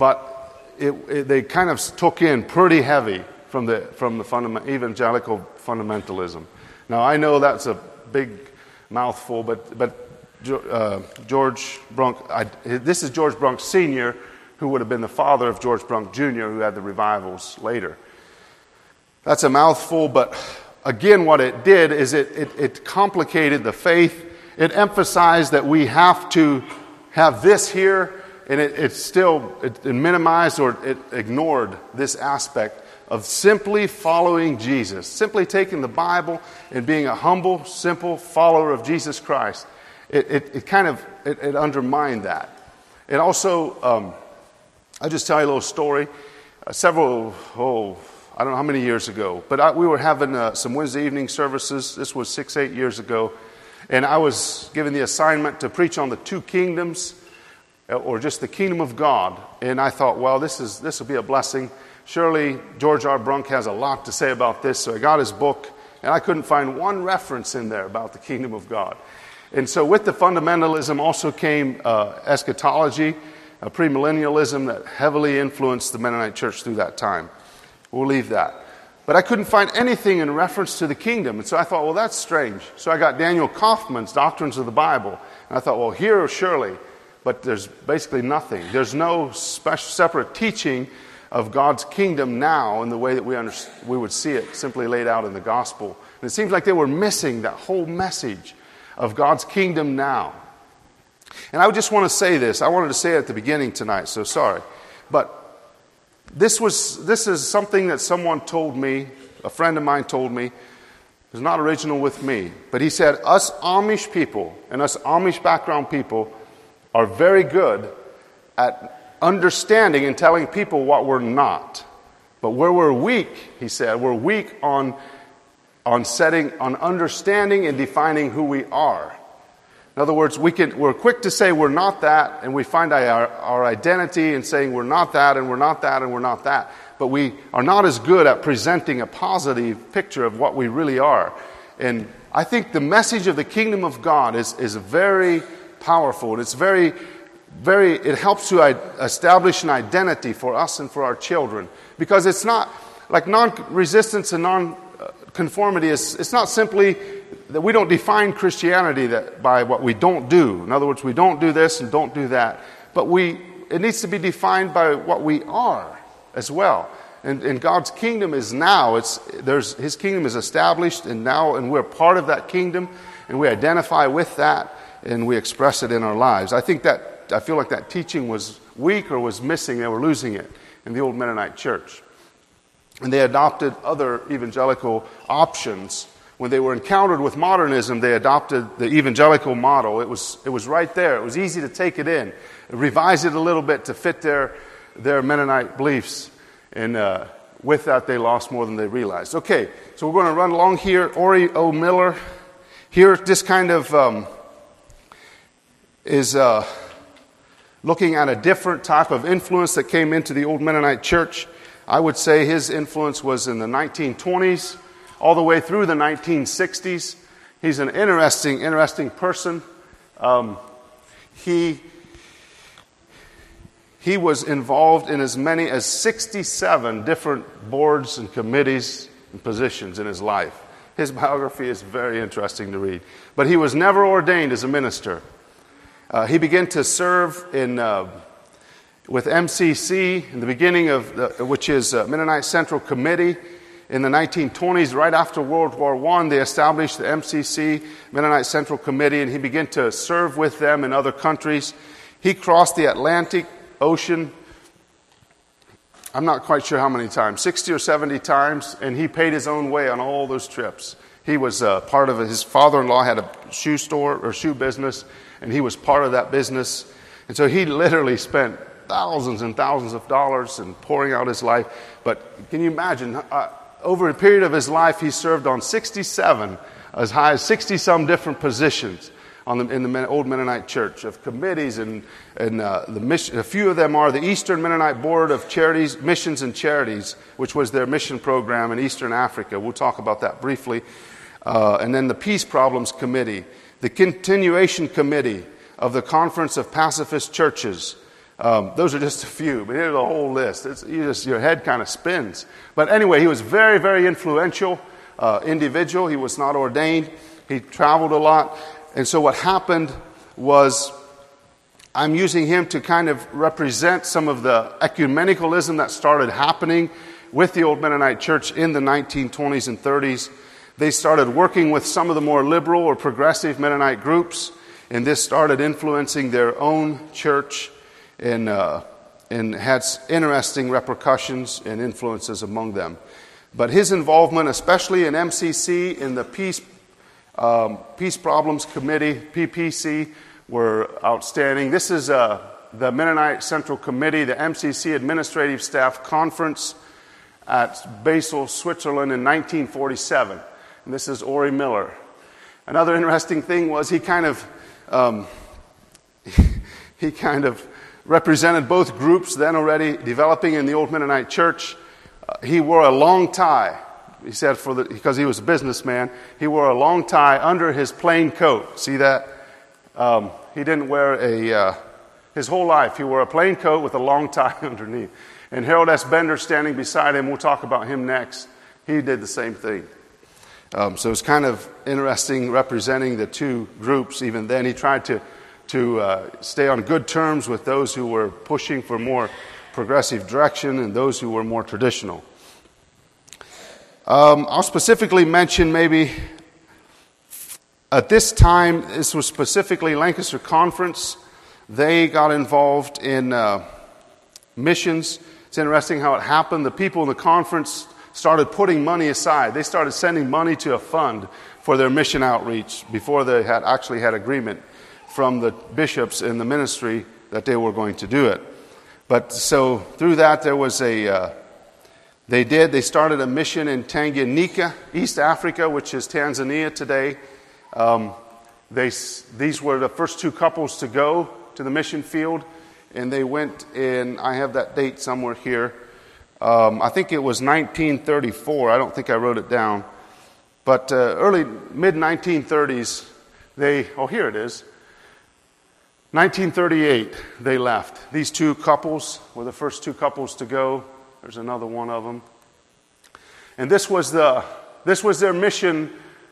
but it, it, they kind of took in pretty heavy from the from the fundament, evangelical fundamentalism. Now, I know that's a big mouthful, but but uh, George Brunk, I, this is George Brunk Senior, who would have been the father of George Brunk Junior, who had the revivals later. That's a mouthful, but again, what it did is it, it, it complicated the faith. It emphasized that we have to have this here, and it, it still it, it minimized or it ignored this aspect of simply following Jesus, simply taking the Bible and being a humble, simple follower of Jesus Christ. It, it, it kind of it, it undermined that. It also, um, I'll just tell you a little story. Uh, several, oh, I don't know how many years ago, but I, we were having uh, some Wednesday evening services. This was six, eight years ago. And I was given the assignment to preach on the two kingdoms, or just the kingdom of God. And I thought, well, this is this will be a blessing. Surely George R. Brunk has a lot to say about this. So I got his book, and I couldn't find one reference in there about the kingdom of God. And so with the fundamentalism also came uh, eschatology, a premillennialism that heavily influenced the Mennonite church through that time. We'll leave that. But I couldn't find anything in reference to the kingdom. And so I thought, well, that's strange. So I got Daniel Kaufman's Doctrines of the Bible. And I thought, well, here surely. But there's basically nothing. There's no special, separate teaching of God's kingdom now in the way that we, under, we would see it simply laid out in the gospel. And it seems like they were missing that whole message of God's kingdom now. And I just want to say this. I wanted to say it at the beginning tonight, so sorry. But This was this is something that someone told me, a friend of mine told me. It was not original with me. But he said, us Amish people and us Amish background people are very good at understanding and telling people what we're not. But where we're weak, he said, we're weak on, on setting, on understanding and defining who we are. In other words, we can, we're quick to say we're not that, and we find our, our identity in saying we're not that, and we're not that, and we're not that. But we are not as good at presenting a positive picture of what we really are. And I think the message of the kingdom of God is, is very powerful. And it's very, very, it helps to establish an identity for us and for our children. Because it's not, like non-resistance and non-conformity, is, it's not simply that we don't define Christianity that by what we don't do. In other words, we don't do this and don't do that. But we it needs to be defined by what we are as well. And, and God's kingdom is now. It's there's His kingdom is established and now, and we're part of that kingdom, and we identify with that, and we express it in our lives. I think that I feel like that teaching was weak or was missing. They were losing it in the old Mennonite church, and they adopted other evangelical options. When they were encountered with modernism, they adopted the evangelical model. It was it was right there. It was easy to take it in, revise it a little bit to fit their their Mennonite beliefs. And uh, with that, they lost more than they realized. Okay, so we're going to run along here. Ori O. Miller. Here, this kind of um, is uh, looking at a different type of influence that came into the old Mennonite church. I would say his influence was in the nineteen twenties all the way through the nineteen sixties. He's an interesting, interesting person. Um, he, he was involved in as many as sixty-seven different boards and committees and positions in his life. His biography is very interesting to read. But he was never ordained as a minister. Uh, he began to serve in uh, with M C C in the beginning of, the, which is uh, Mennonite Central Committee. In the nineteen twenties, right after World War One, they established the M C C, Mennonite Central Committee, and he began to serve with them in other countries. He crossed the Atlantic Ocean, I'm not quite sure how many times, sixty or seventy times, and he paid his own way on all those trips. He was uh, part of it. His father-in-law had a shoe store or shoe business, and he was part of that business. And so he literally spent thousands and thousands of dollars in pouring out his life. But can you imagine, uh, over a period of his life, he served on sixty-seven, as high as sixty-some different positions on the, in the old Mennonite church, of committees, and, and uh, the mission. A few of them are the Eastern Mennonite Board of Charities, Missions and Charities, which was their mission program in Eastern Africa. We'll talk about that briefly. Uh, and then the Peace Problems Committee, the Continuation Committee of the Conference of Pacifist Churches. Um, those are just a few, but here's a whole list. It's, you just, your head kind of spins. But anyway, he was very, very influential uh, individual. He was not ordained. He traveled a lot. And so what happened was, I'm using him to kind of represent some of the ecumenicalism that started happening with the old Mennonite church in the nineteen twenties and thirties. They started working with some of the more liberal or progressive Mennonite groups, and this started influencing their own church, and, uh, and had interesting repercussions and influences among them. But his involvement, especially in M C C, in the Peace Um, Peace Problems Committee, P P C, were outstanding. This is uh, the Mennonite Central Committee, the M C C Administrative Staff Conference at Basel, Switzerland in nineteen forty-seven. And this is Ori Miller. Another interesting thing was he kind of um, he kind of represented both groups then already developing in the old Mennonite church. Uh, he wore a long tie. He said, for the, because he was a businessman, he wore a long tie under his plain coat. See that? Um, he didn't wear a, uh, his whole life, he wore a plain coat with a long tie underneath. And Harold S. Bender standing beside him, we'll talk about him next, he did the same thing. Um, so it's kind of interesting representing the two groups. Even then, he tried to, to uh, stay on good terms with those who were pushing for more progressive direction and those who were more traditional. Um, I'll specifically mention maybe at this time, this was specifically Lancaster Conference. They got involved in uh, missions. It's interesting how it happened. The people in the conference started putting money aside. They started sending money to a fund for their mission outreach before they had actually had agreement from the bishops in the ministry that they were going to do it. But so through that, there was a... Uh, They did. They started a mission in Tanganyika, East Africa, which is Tanzania today. Um, they, these were the first two couples to go to the mission field, and they went in, I have that date somewhere here. Um, I think it was nineteen thirty-four. I don't think I wrote it down. But uh, early, mid nineteen thirties, they, oh, here it is. nineteen thirty-eight, they left. These two couples were the first two couples to go. There's another one of them. And this was the this was their mission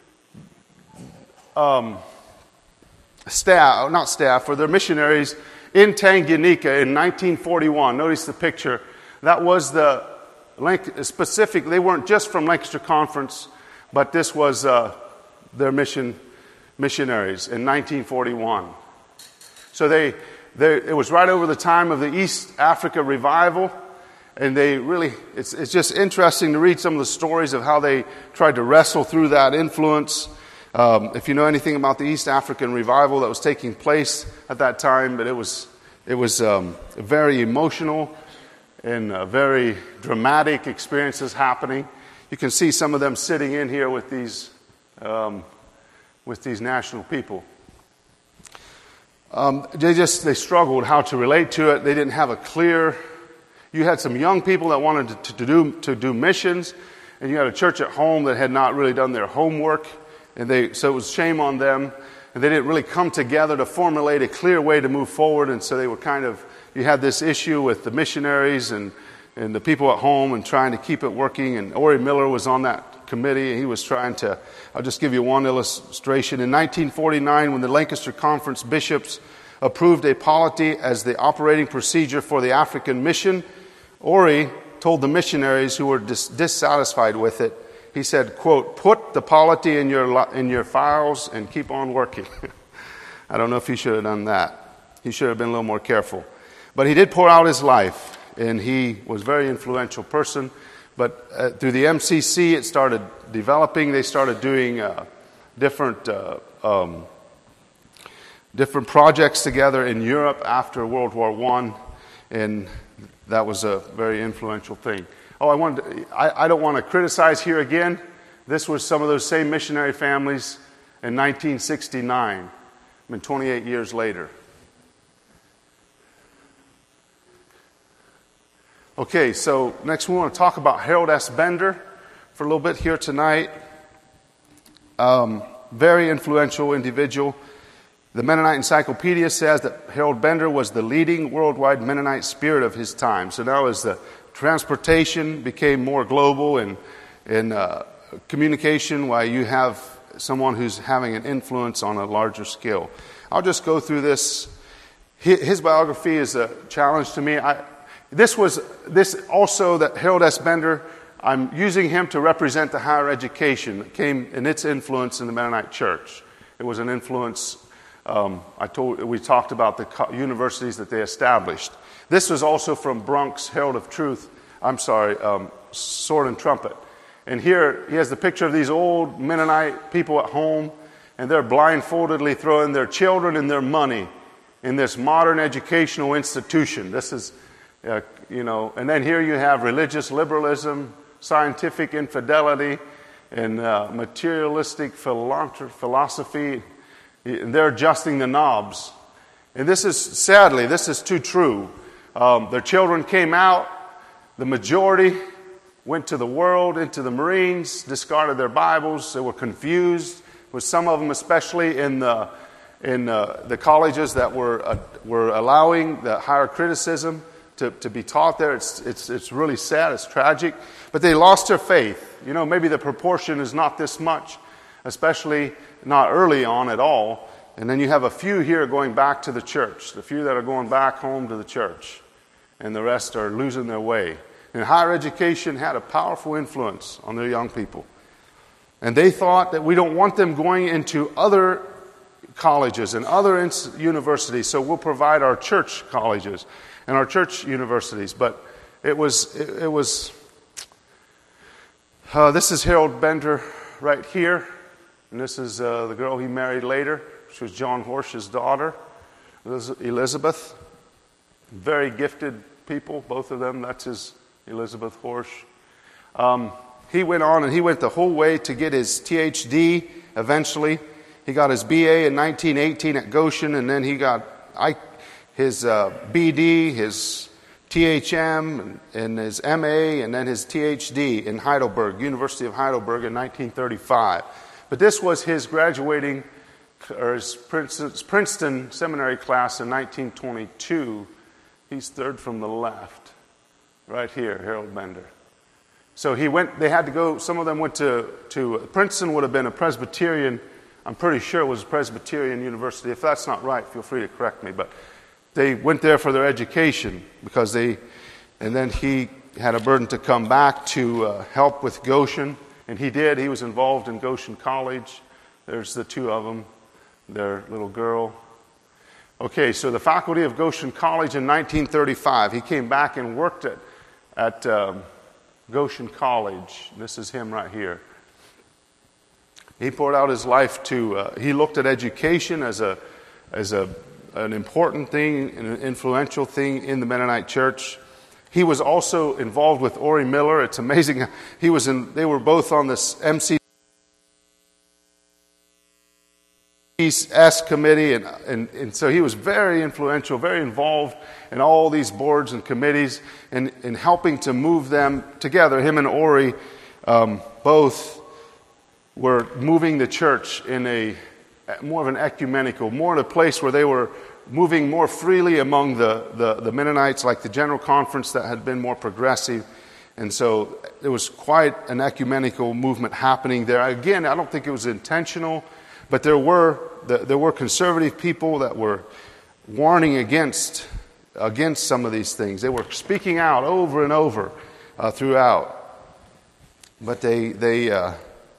um, staff, not staff, or their missionaries in Tanganyika in nineteen forty-one. Notice the picture. That was the specific. They weren't just from Lancaster Conference, but this was uh, their mission missionaries in nineteen forty-one. So they, they it was right over the time of the East Africa revival. And they really, it's, it's just interesting to read some of the stories of how they tried to wrestle through that influence. Um, if you know anything about the East African revival that was taking place at that time, but it was it was um, very emotional, and uh, very dramatic experiences happening. You can see some of them sitting in here with these um, with these national people. Um, they just they struggled how to relate to it. They didn't have a clear. You had some young people that wanted to, to do to do missions, and you had a church at home that had not really done their homework, and they so it was shame on them, and they didn't really come together to formulate a clear way to move forward, and so they were kind of. You had this issue with the missionaries and and the people at home and trying to keep it working. And Ori Miller was on that committee, and he was trying to. I'll just give you one illustration. In nineteen forty-nine, when the Lancaster Conference bishops approved a polity as the operating procedure for the African mission, Ori told the missionaries who were dis- dissatisfied with it, he said, quote, "Put the polity in your in your files and keep on working." I don't know if he should have done that. He should have been a little more careful. But he did pour out his life, and he was a very influential person. But uh, through the M C C, it started developing. They started doing uh, different uh, um, different projects together in Europe after World War One, and that was a very influential thing. Oh, I wanted to, I, I don't want to criticize here again. This was some of those same missionary families in nineteen sixty-nine. I mean, twenty-eight years later. Okay, so next we want to talk about Harold S. Bender for a little bit here tonight. Um, very influential individual. The Mennonite Encyclopedia says that Harold Bender was the leading worldwide Mennonite spirit of his time. So now as the transportation became more global and, and uh, communication, why you have someone who's having an influence on a larger scale. I'll just go through this. His biography is a challenge to me. I, this was this also that Harold S. Bender, I'm using him to represent the higher education that came in its influence in the Mennonite Church. It was an influence. Um, I told we talked about the co- universities that they established. This was also from Brunk's Herald of Truth. I'm sorry, um, Sword and Trumpet. And here he has the picture of these old Mennonite people at home, and they're blindfoldedly throwing their children and their money in this modern educational institution. This is, uh, you know, and then here you have religious liberalism, scientific infidelity, and uh, materialistic philosophy. And they're adjusting the knobs. And this is, sadly, this is too true. Um, their children came out. The majority went to the world, into the Marines, discarded their Bibles. They were confused, with some of them especially in the in uh, the colleges that were uh, were allowing the higher criticism to, to be taught there. It's it's it's really sad. It's tragic. But they lost their faith. You know, maybe the proportion is not this much, especially not early on at all. And then you have a few here going back to the church, the few that are going back home to the church, and the rest are losing their way. And higher education had a powerful influence on their young people. And they thought that we don't want them going into other colleges and other universities, so we'll provide our church colleges and our church universities. But it was, it, it was, uh, this is Harold Bender right here. And this is uh, the girl he married later. She was John Horsch's daughter, Elizabeth. Very gifted people, both of them. That's his Elizabeth Horsch. Um, he went on and he went the whole way to get his T H D eventually. He got his B A in nineteen eighteen at Goshen, and then he got I, his uh, B D, his T H M, and, and his M A, and then his T H D in Heidelberg, University of Heidelberg in nineteen thirty-five. But this was his graduating, or his Princeton, Princeton seminary class in nineteen twenty-two. He's third from the left, right here, Harold Bender. So he went. They had to go. Some of them went to to Princeton. Would have been a Presbyterian. I'm pretty sure it was a Presbyterian university. If that's not right, feel free to correct me. But they went there for their education because they, and then he had a burden to come back to uh, help with Goshen. And he did. He was involved in Goshen College. There's the two of them, their little girl. Okay, so the faculty of Goshen College in nineteen thirty-five. He came back and worked at, at um, Goshen College. This is him right here. He poured out his life to, uh, he looked at education as a as a an important thing, an influential thing in the Mennonite church. He was also involved with Ori Miller. It's amazing. He was in. They were both on this M C S committee, and, and, and so he was very influential, very involved in all these boards and committees, and in helping to move them together. Him and Ori um, both were moving the church in a more of an ecumenical, more in a place where they were moving more freely among the, the, the Mennonites, like the General Conference that had been more progressive. And so there was quite an ecumenical movement happening there. Again, I don't think it was intentional, but there were there were conservative people that were warning against against some of these things. They were speaking out over and over uh, throughout, but they they uh,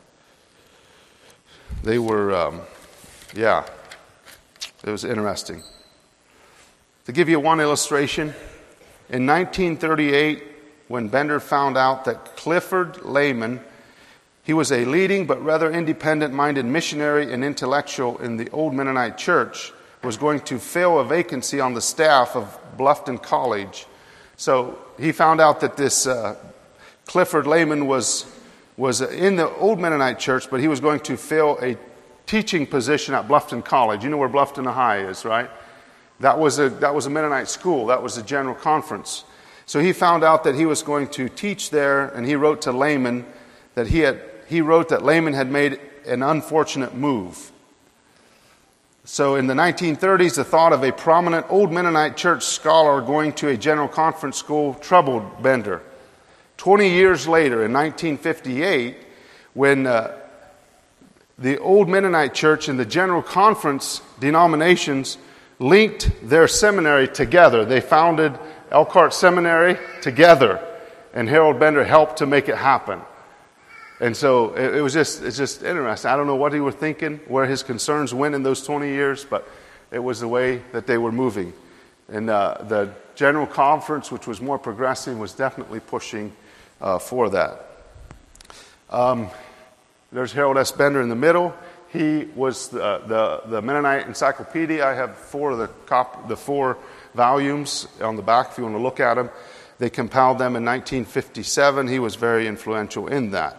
they were um, yeah. It was interesting. To give you one illustration, in nineteen thirty-eight, when Bender found out that Clifford Lehman, he was a leading but rather independent-minded missionary and intellectual in the Old Mennonite Church, was going to fill a vacancy on the staff of Bluffton College. So he found out that this uh, Clifford Lehman was, was in the Old Mennonite Church, but he was going to fill a teaching position at Bluffton College. You know where Bluffton High is, right? That was a, that was a Mennonite school. That was a General Conference. So he found out that he was going to teach there, and he wrote to Lehman that he had He wrote that Lehman had made an unfortunate move. So in the nineteen thirties, the thought of a prominent Old Mennonite Church scholar going to a General Conference school troubled Bender. Twenty years later, in nineteen fifty-eight, when uh, the Old Mennonite Church and the General Conference denominations linked their seminary together, they founded Elkhart Seminary together, and Harold Bender helped to make it happen. And so it, it was just it's just interesting. I don't know what he was thinking, where his concerns went in those twenty years, but it was the way that they were moving. And uh, the General Conference, which was more progressive, was definitely pushing uh, for that. Um, there's Harold S. Bender in the middle. He was the, the, the Mennonite Encyclopedia. I have four of the cop, the four volumes on the back if you want to look at them. They compiled them in nineteen fifty-seven. He was very influential in that.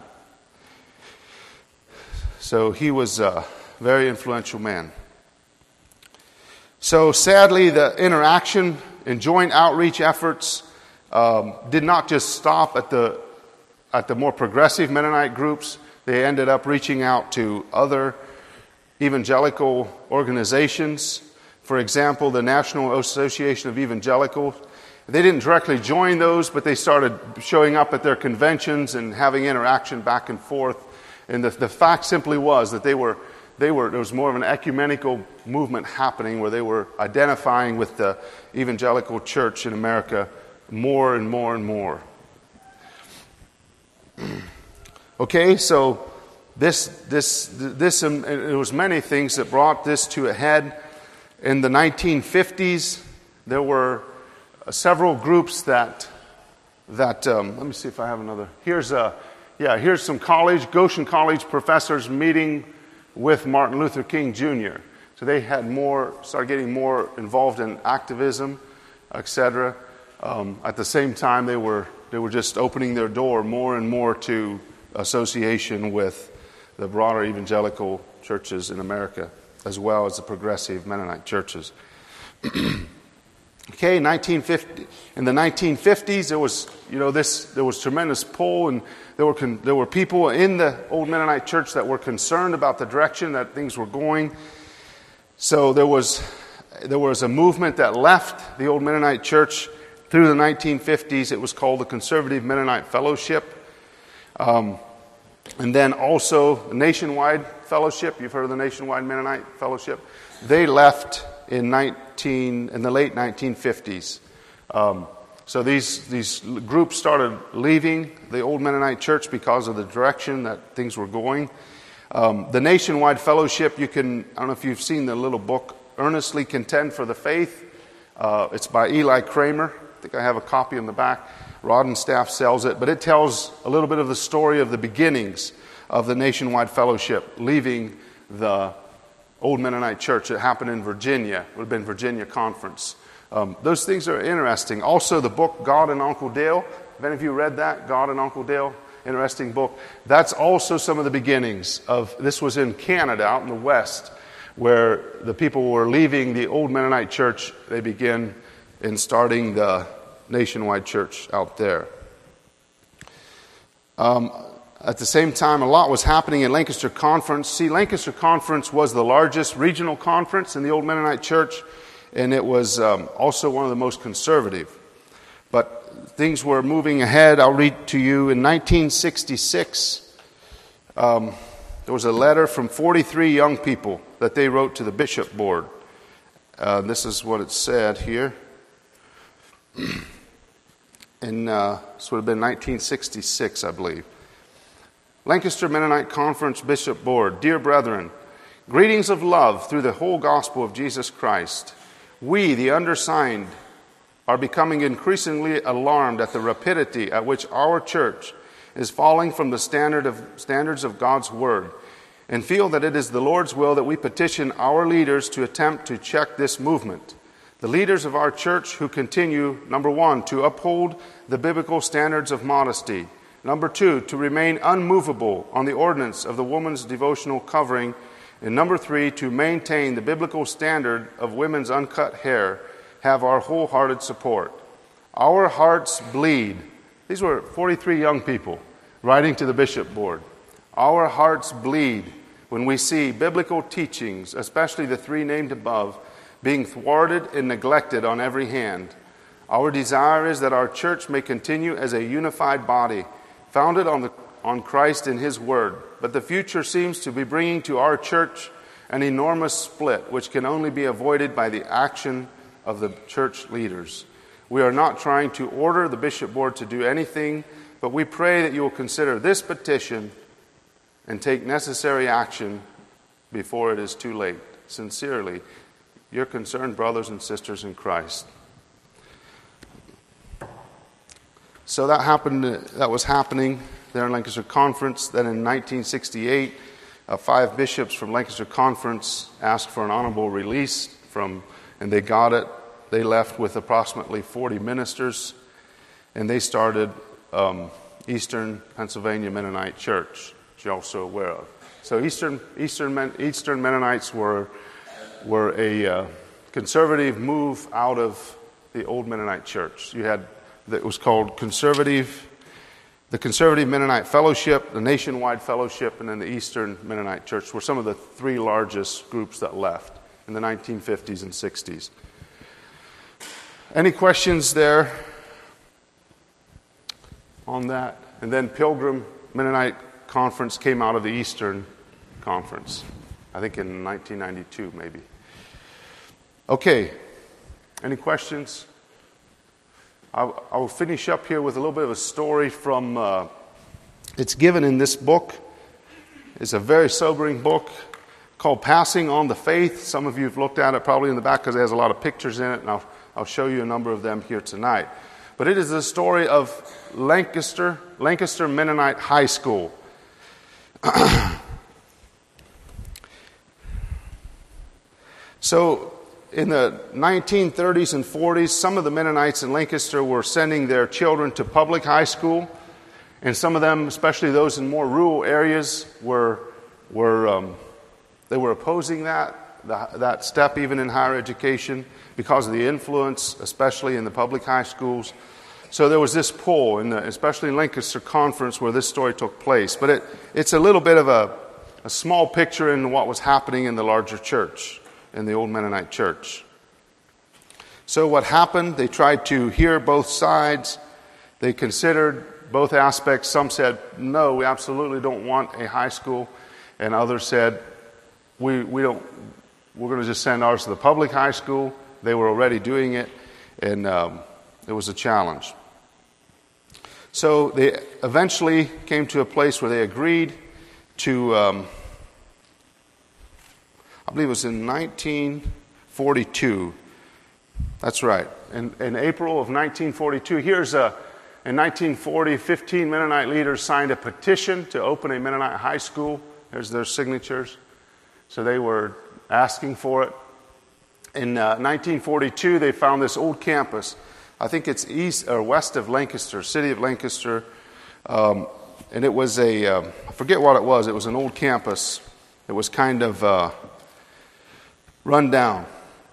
So he was a very influential man. So sadly, the interaction and joint outreach efforts um, did not just stop at the at the more progressive Mennonite groups. They ended up reaching out to other evangelical organizations. For example, the National Association of Evangelicals. They didn't directly join those, but they started showing up at their conventions and having interaction back and forth. And the, the fact simply was that they were, they were, there was more of an ecumenical movement happening where they were identifying with the evangelical church in America more and more and more. Okay, so this, this, this, um, it was many things that brought this to a head. In the nineteen fifties, there were several groups that, that um, let me see if I have another. Here's a, yeah, here's some college, Goshen College professors meeting with Martin Luther King Junior So they had more, started getting more involved in activism, et cetera. Um, at the same time, they were they were just opening their door more and more to association with the broader evangelical churches in America, as well as the progressive Mennonite churches. Okay, nineteen fifty. In the nineteen fifties, there was, you know, this there was tremendous pull, and there were con, there were people in the Old Mennonite Church that were concerned about the direction that things were going. So there was there was a movement that left the Old Mennonite Church through the nineteen fifties. It was called the Conservative Mennonite Fellowship, um, and then also the Nationwide Fellowship. You've heard of the Nationwide Mennonite Fellowship. They left in nineteen in the late nineteen fifties. Um, so these these groups started leaving the Old Mennonite Church because of the direction that things were going. Um, the Nationwide Fellowship, you can, I don't know if you've seen the little book, Earnestly Contend for the Faith. Uh, it's by Eli Kramer. I think I have a copy in the back. Rod and Staff sells it, but it tells a little bit of the story of the beginnings of the Nationwide Fellowship, leaving the Old Mennonite Church. It happened in Virginia. It would have been Virginia Conference Um, those things are interesting. Also, the book God and Uncle Dale. Have any of you read that? God and Uncle Dale? Interesting book. That's also some of the beginnings of, this was in Canada, out in the West, where the people were leaving the old Mennonite church. They begin in starting the nationwide church out there. Um, at the same time, a lot was happening in Lancaster Conference. See, Lancaster Conference was the largest regional conference in the old Mennonite church, and it was um, also one of the most conservative. But things were moving ahead. I'll read to you. In nineteen sixty-six, um, there was a letter from forty-three young people that they wrote to the bishop board. Uh, this is what it said here. In, uh, this would have been nineteen sixty-six, I believe. Lancaster Mennonite Conference Bishop Board. Dear brethren, greetings of love through the whole gospel of Jesus Christ. We, the undersigned, are becoming increasingly alarmed at the rapidity at which our church is falling from the standard of standards of God's Word, and feel that it is the Lord's will that we petition our leaders to attempt to check this movement. The leaders of our church who continue, number one, to uphold the biblical standards of modesty. Number two, to remain unmovable on the ordinance of the woman's devotional covering. And number three, to maintain the biblical standard of women's uncut hair, have our wholehearted support. Our hearts bleed. These were forty-three young people writing to the bishop board. Our hearts bleed when we see biblical teachings, especially the three named above, being thwarted and neglected on every hand. Our desire is that our church may continue as a unified body, founded on the on Christ and His Word. But the future seems to be bringing to our church an enormous split, which can only be avoided by the action of the church leaders. We are not trying to order the bishop board to do anything, but we pray that you will consider this petition and take necessary action before it is too late. Sincerely, your concerned brothers and sisters in Christ. So that happened. That was happening there in Lancaster Conference. Then in nineteen sixty-eight, uh, five bishops from Lancaster Conference asked for an honorable release from, and they got it. They left with approximately forty ministers, and they started um, Eastern Pennsylvania Mennonite Church, which you're also aware of. So Eastern Eastern Eastern Mennonites were were a uh, conservative move out of the old Mennonite Church. You had that was called conservative, the Conservative Mennonite Fellowship, the Nationwide Fellowship, and then the Eastern Mennonite Church were some of the three largest groups that left in the nineteen fifties and sixties. Any questions there on that? And then Pilgrim Mennonite Conference came out of the Eastern Conference, I think in nineteen ninety-two maybe. Okay, any questions? I'll, I'll finish up here with a little bit of a story from, uh, it's given in this book. It's a very sobering book called Passing on the Faith. Some of you have looked at it probably in the back because it has a lot of pictures in it, and I'll, I'll show you a number of them here tonight. But it is the story of Lancaster, Lancaster Mennonite High School. So, in the nineteen thirties and forties, some of the Mennonites in Lancaster were sending their children to public high school, and some of them, especially those in more rural areas, were were um, they were opposing that the, that step even in higher education because of the influence, especially in the public high schools. So there was this pull, in the, especially in Lancaster Conference, where this story took place. But it, it's a little bit of a, a small picture in what was happening in the larger church, in the old Mennonite church. So what happened, they tried to hear both sides. They considered both aspects. Some said, no, we absolutely don't want a high school. And others said, we, we don't, we're going to just send ours to the public high school. They were already doing it, and um, it was a challenge. So they eventually came to a place where they agreed to, um, I believe it was in nineteen forty-two. That's right. In, in April of nineteen forty-two, here's a, in nineteen forty, fifteen Mennonite leaders signed a petition to open a Mennonite high school. There's their signatures. So they were asking for it. In uh, nineteen forty-two, they found this old campus. I think it's east or west of Lancaster, city of Lancaster. Um, and it was a, uh, I forget what it was. It was an old campus. It was kind of uh, run down.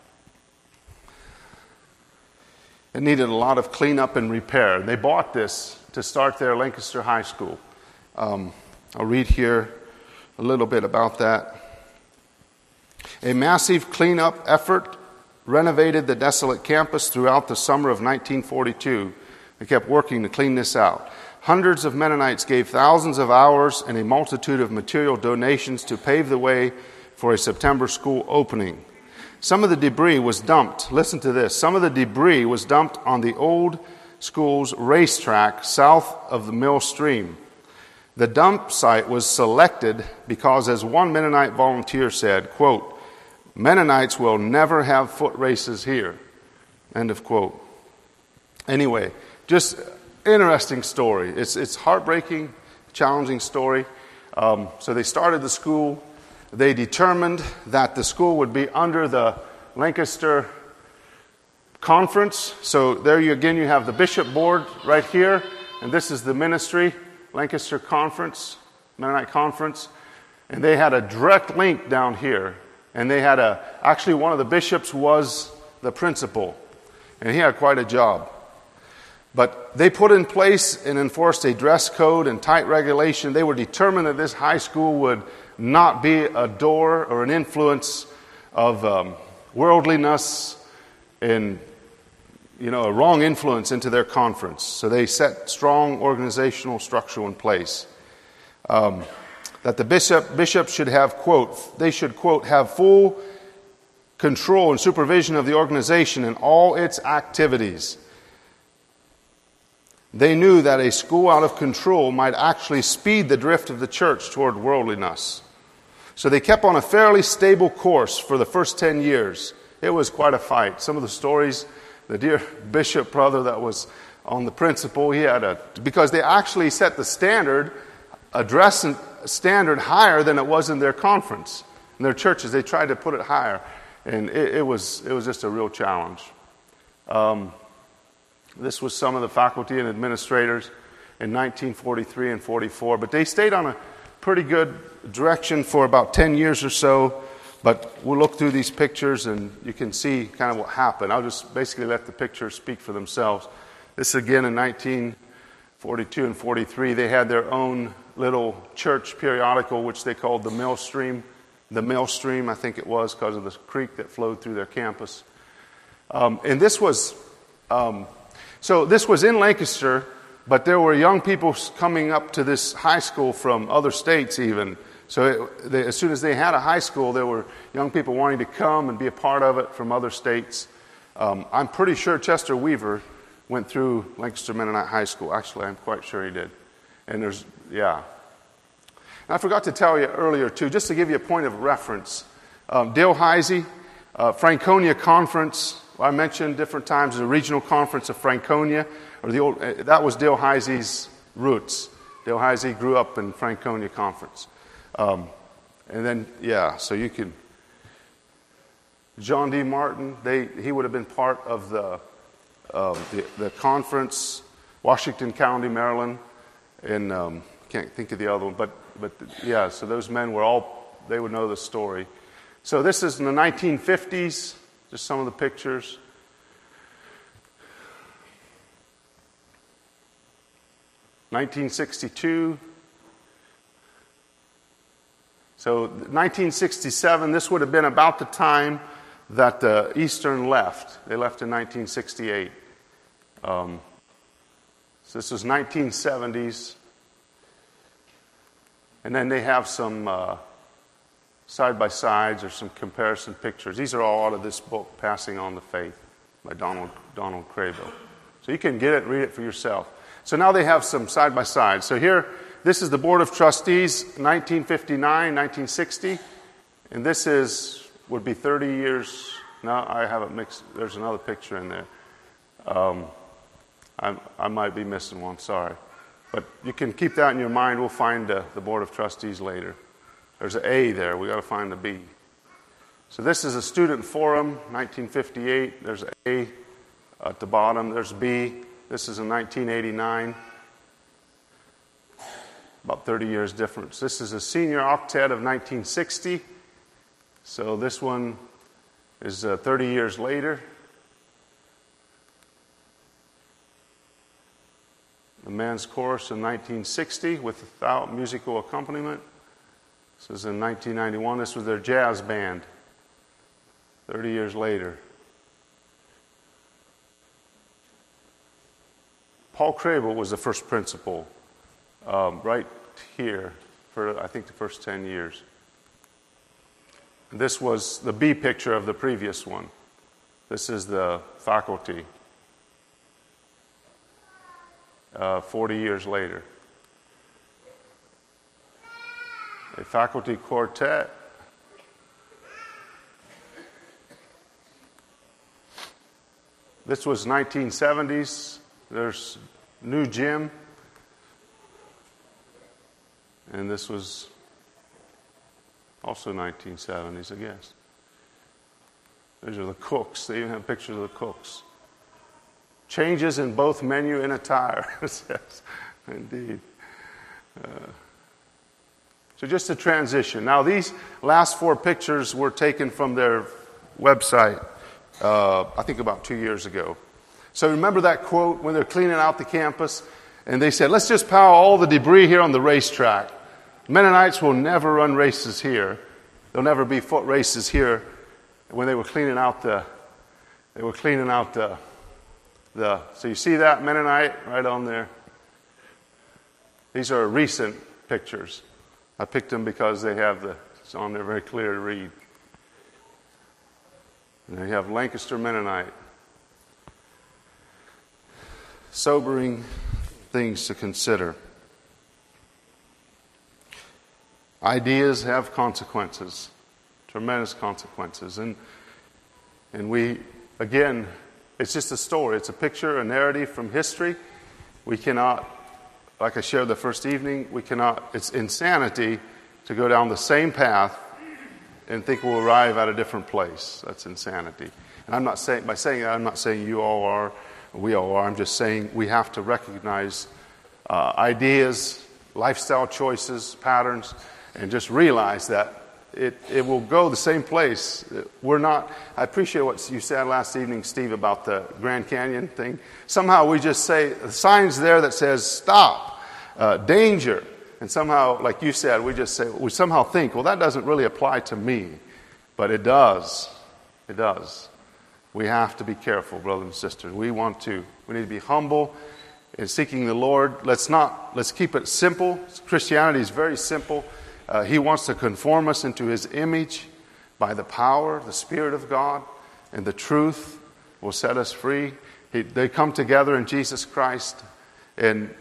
It needed a lot of cleanup and repair. They bought this to start their Lancaster High School. Um, I'll read here a little bit about that. A massive cleanup effort renovated the desolate campus throughout the summer of nineteen forty-two. They kept working to clean this out. Hundreds of Mennonites gave thousands of hours and a multitude of material donations to pave the way for a September school opening. Some of the debris was dumped. Listen to this. Some of the debris was dumped on the old school's racetrack south of the Mill Stream. The dump site was selected because, as one Mennonite volunteer said, quote, Mennonites will never have foot races here. End of quote. Anyway, just interesting story. It's it's heartbreaking, challenging story. Um, so they started the school. They determined that the school would be under the Lancaster Conference. So there you again you have the bishop board right here, and this is the ministry, Lancaster Conference, Mennonite Conference, and they had a direct link down here. And they had a, actually one of the bishops was the principal, and he had quite a job. But they put in place and enforced a dress code and tight regulation. They were determined that this high school would not be a door or an influence of um, worldliness and, you know, a wrong influence into their conference. So they set strong organizational structure in place. Um, that the bishop bishops should have, quote, they should, quote, have full control and supervision of the organization and all its activities. They knew that a school out of control might actually speed the drift of the church toward worldliness. So they kept on a fairly stable course for the first ten years. It was quite a fight. Some of the stories, the dear bishop brother that was on the principal, he had a, because they actually set the standard, a dress standard higher than it was in their conference. In their churches, they tried to put it higher. And it, it was it was just a real challenge. Um, this was some of the faculty and administrators in nineteen forty-three and forty-four. But they stayed on a pretty good direction for about ten years or so. But we'll look through these pictures and you can see kind of what happened. I'll just basically let the pictures speak for themselves. This again in nineteen forty-two and forty-three, they had their own little church periodical, which they called the Mill Stream. The Mill Stream, I think it was, because of the creek that flowed through their campus. Um, and this was, um, so this was in Lancaster, but there were young people coming up to this high school from other states even. So it, they, as soon as they had a high school, there were young people wanting to come and be a part of it from other states. Um, I'm pretty sure Chester Weaver went through Lancaster Mennonite High School. Actually, I'm quite sure he did. And there's, yeah. And I forgot to tell you earlier, too, just to give you a point of reference. Um, Dale Heisey, uh, Franconia Conference, well, I mentioned different times the regional conference of Franconia, or the old, uh, that was Dale Heisey's roots. Dale Heisey grew up in Franconia Conference. Um, and then, yeah, so you can, John D. Martin, they he would have been part of the, uh, the, the conference, Washington County, Maryland, and um, can't think of the other one, but but yeah, so those men were all, they would know the story. So this is in the nineteen fifties, just some of the pictures. nineteen sixty-two. So nineteen sixty-seven, this would have been about the time that the Eastern left. They left in nineteen sixty-eight. Um, so this was nineteen seventies. And then they have some uh, side-by-sides or some comparison pictures. These are all out of this book, Passing on the Faith, by Donald Donald Craybill. So you can get it and read it for yourself. So now they have some side-by-sides. So here, this is the Board of Trustees, nineteen fifty-nine, nineteen sixty. And this is, would be thirty years. No, I have it mixed. There's another picture in there. Um, I, I might be missing one, sorry. But you can keep that in your mind. We'll find uh, the Board of Trustees later. There's an A there. We've got to find the B. So this is a student forum, nineteen fifty-eight. There's A at the bottom. There's B. This is in nineteen eighty-nine. About thirty years difference. This is a senior octet of nineteen sixty. So this one is uh, thirty years later. The men's chorus in nineteen sixty with without musical accompaniment. This is in nineteen ninety-one. This was their jazz band. thirty years later. Paul Crable was the first principal, um, right here, for I think the first ten years. This was the B picture of the previous one. This is the faculty, uh, forty years later. A faculty quartet. This was nineteen seventies. There's new gym. And this was also nineteen seventies, I guess. These are the cooks. They even have pictures of the cooks. Changes in both menu and attire. Yes, indeed. Uh, so just a transition. Now, these last four pictures were taken from their website, uh, I think about two years ago. So remember that quote when they're cleaning out the campus? And they said, let's just pile all the debris here on the racetrack. Mennonites will never run races here. There'll never be foot races here. When they were cleaning out the, they were cleaning out the, the, so you see that Mennonite right on there? These are recent pictures. I picked them because they have the, it's on there very clear to read. And they have Lancaster Mennonite. Sobering things to consider. Ideas have consequences, tremendous consequences. And and we, again, it's just a story. It's a picture, a narrative from history. We cannot, like I shared the first evening, we cannot, it's insanity to go down the same path and think we'll arrive at a different place. That's insanity. And I'm not saying, by saying that, I'm not saying you all are, we all are. I'm just saying we have to recognize uh, ideas, lifestyle choices, patterns, and just realize that it, it will go the same place. We're not, I appreciate what you said last evening, Steve, about the Grand Canyon thing. Somehow we just say, the sign's there that says, stop, uh, danger. And somehow, like you said, we just say, we somehow think, well, that doesn't really apply to me. But it does. It does. We have to be careful, brothers and sisters. We want to, we need to be humble in seeking the Lord. Let's not, let's keep it simple. Christianity is very simple. Uh, he wants to conform us into His image by the power, the Spirit of God, and the truth will set us free. He, they come together in Jesus Christ, and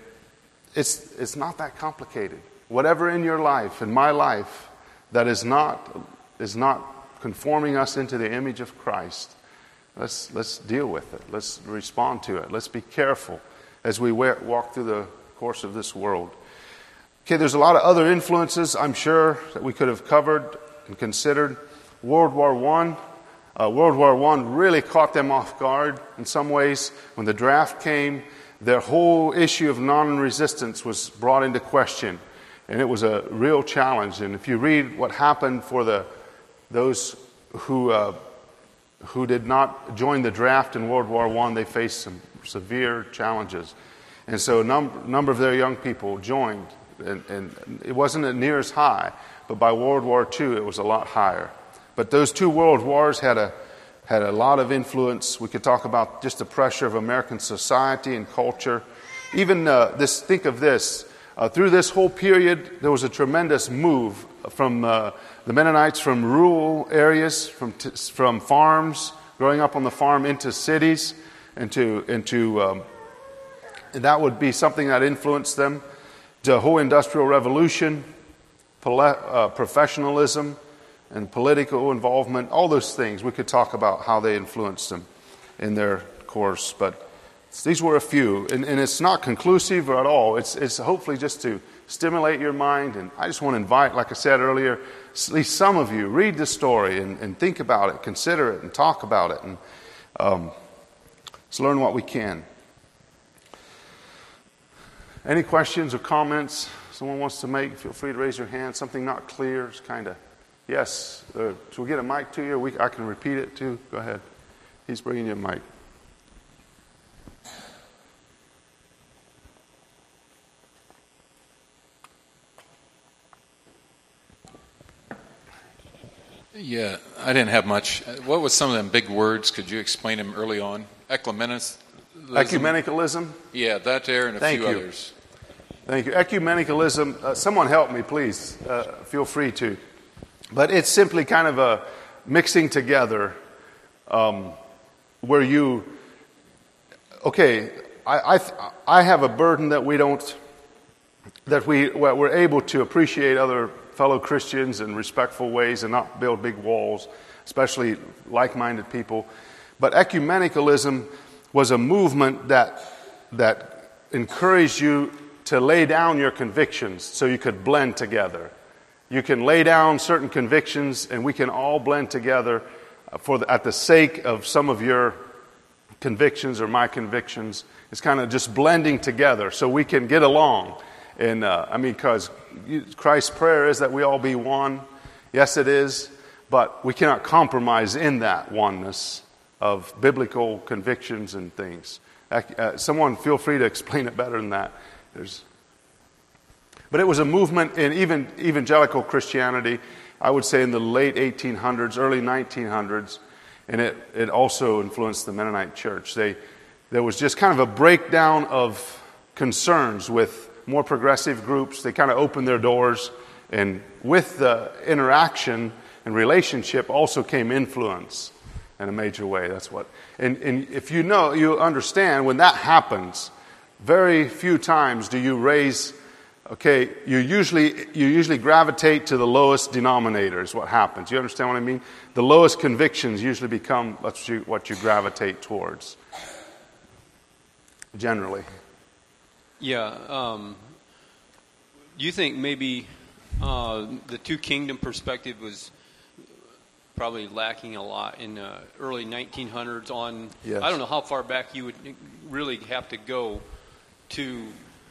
it's it's not that complicated. Whatever in your life, in my life, that is not is not conforming us into the image of Christ, let's let's deal with it. Let's respond to it. Let's be careful as we walk through the course of this world. Okay, there's a lot of other influences, I'm sure, that we could have covered and considered. World War One. Uh, World War One really caught them off guard in some ways. When the draft came, their whole issue of non-resistance was brought into question. And it was a real challenge. And if you read what happened for the those who uh, who did not join the draft in World War One, they faced some severe challenges. And so a num- number of their young people joined. And, and it wasn't near as high, but by World War Two it was a lot higher. But those two world wars had a had a lot of influence. We could talk about just the pressure of American society and culture. Even uh, this, think of this, uh, through this whole period, there was a tremendous move from uh, the Mennonites from rural areas, from t- from farms, growing up on the farm, into cities, into into um, and that would be something that influenced them. The whole Industrial Revolution, pole- uh, professionalism, and political involvement, all those things. We could talk about how they influenced them in their course. But These were a few, and, and it's not conclusive at all. It's, it's hopefully just to stimulate your mind. And I just want to invite, like I said earlier, at least some of you, read the story and, and think about it, consider it, and talk about it, and um, let's learn what we can. Any questions or comments someone wants to make? Feel free to raise your hand. Something not clear, it's kind of, yes. Uh, should we get a mic to you? We, I can repeat it too. Go ahead. He's bringing you a mic. Yeah, I didn't have much. What was some of them big words? Could you explain them early on? Ecumenism? Ecumenicalism? Yeah, that there and a Thank few you. others. Thank you. Ecumenicalism, uh, someone help me, please. Uh, feel free to. But it's simply kind of a mixing together um, where you, okay, I, I, I have a burden that we don't, that we, we're able to appreciate other fellow Christians in respectful ways and not build big walls, especially like-minded people. But ecumenicalism was a movement that that encouraged you to lay down your convictions so you could blend together. You can lay down certain convictions and we can all blend together for the, at the sake of some of your convictions or my convictions. It's kind of just blending together so we can get along. And uh, I mean, because Christ's prayer is that we all be one. Yes, it is. But we cannot compromise in that oneness of biblical convictions and things. Uh, someone feel free to explain it better than that. There's, but it was a movement in even evangelical Christianity, I would say in the late eighteen hundreds, early nineteen hundreds, and it, it also influenced the Mennonite church. They, there was just kind of a breakdown of concerns with more progressive groups. They kind of opened their doors, and with the interaction and relationship also came influence in a major way. That's what, and, and if you know, you understand when that happens, very few times do you raise, okay, you usually, you usually gravitate to the lowest denominator is what happens. You understand what I mean? The lowest convictions usually become what you, what you gravitate towards, generally. Yeah. Um, do you think maybe uh, the two kingdom perspective was probably lacking a lot in the early nineteen hundreds on, yes. I don't know how far back you would really have to go to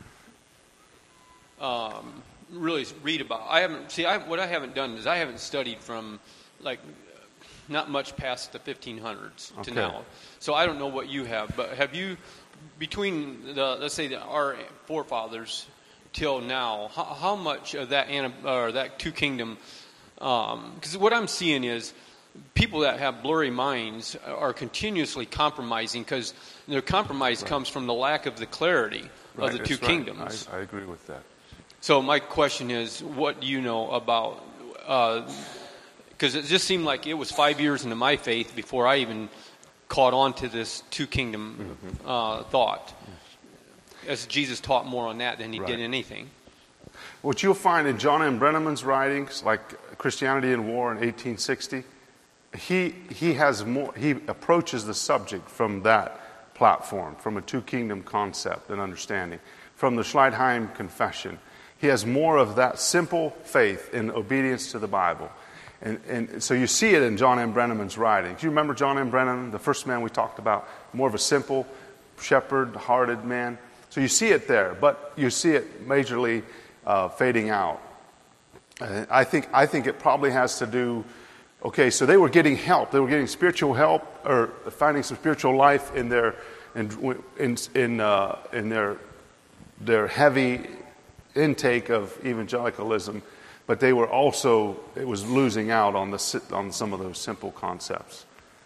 um, really read about. I haven't, see, I, what I haven't done is I haven't studied from like not much past the fifteen hundreds okay. to now. So I don't know what you have, but have you, between the, let's say the, our forefathers till now, how, how much of that or that two kingdom? Because um, what I'm seeing is people that have blurry minds are continuously compromising because their compromise right. comes from the lack of the clarity right. of the two That's kingdoms. Right. I, I agree with that. So my question is, what do you know about? Because uh, it just seemed like it was five years into my faith before I even caught on to this two kingdom mm-hmm. uh, thought. As Jesus taught more on that than he right. did anything. What you'll find in John M. Brenneman's writings, like Christianity in War in eighteen sixty, he he has more. He approaches the subject from that platform, from a two-kingdom concept and understanding, from the Schleitheim Confession. He has more of that simple faith in obedience to the Bible, and and so you see it in John M. Brenneman's writings. You remember John M. Brenneman, the first man we talked about, more of a simple, shepherd-hearted man. So you see it there, but you see it majorly uh, fading out. Uh, I think I think it probably has to do. Okay, so they were getting help. They were getting spiritual help, or finding some spiritual life in their in in in, uh, in their their heavy intake of evangelicalism, but they were also it was losing out on the on some of those simple concepts.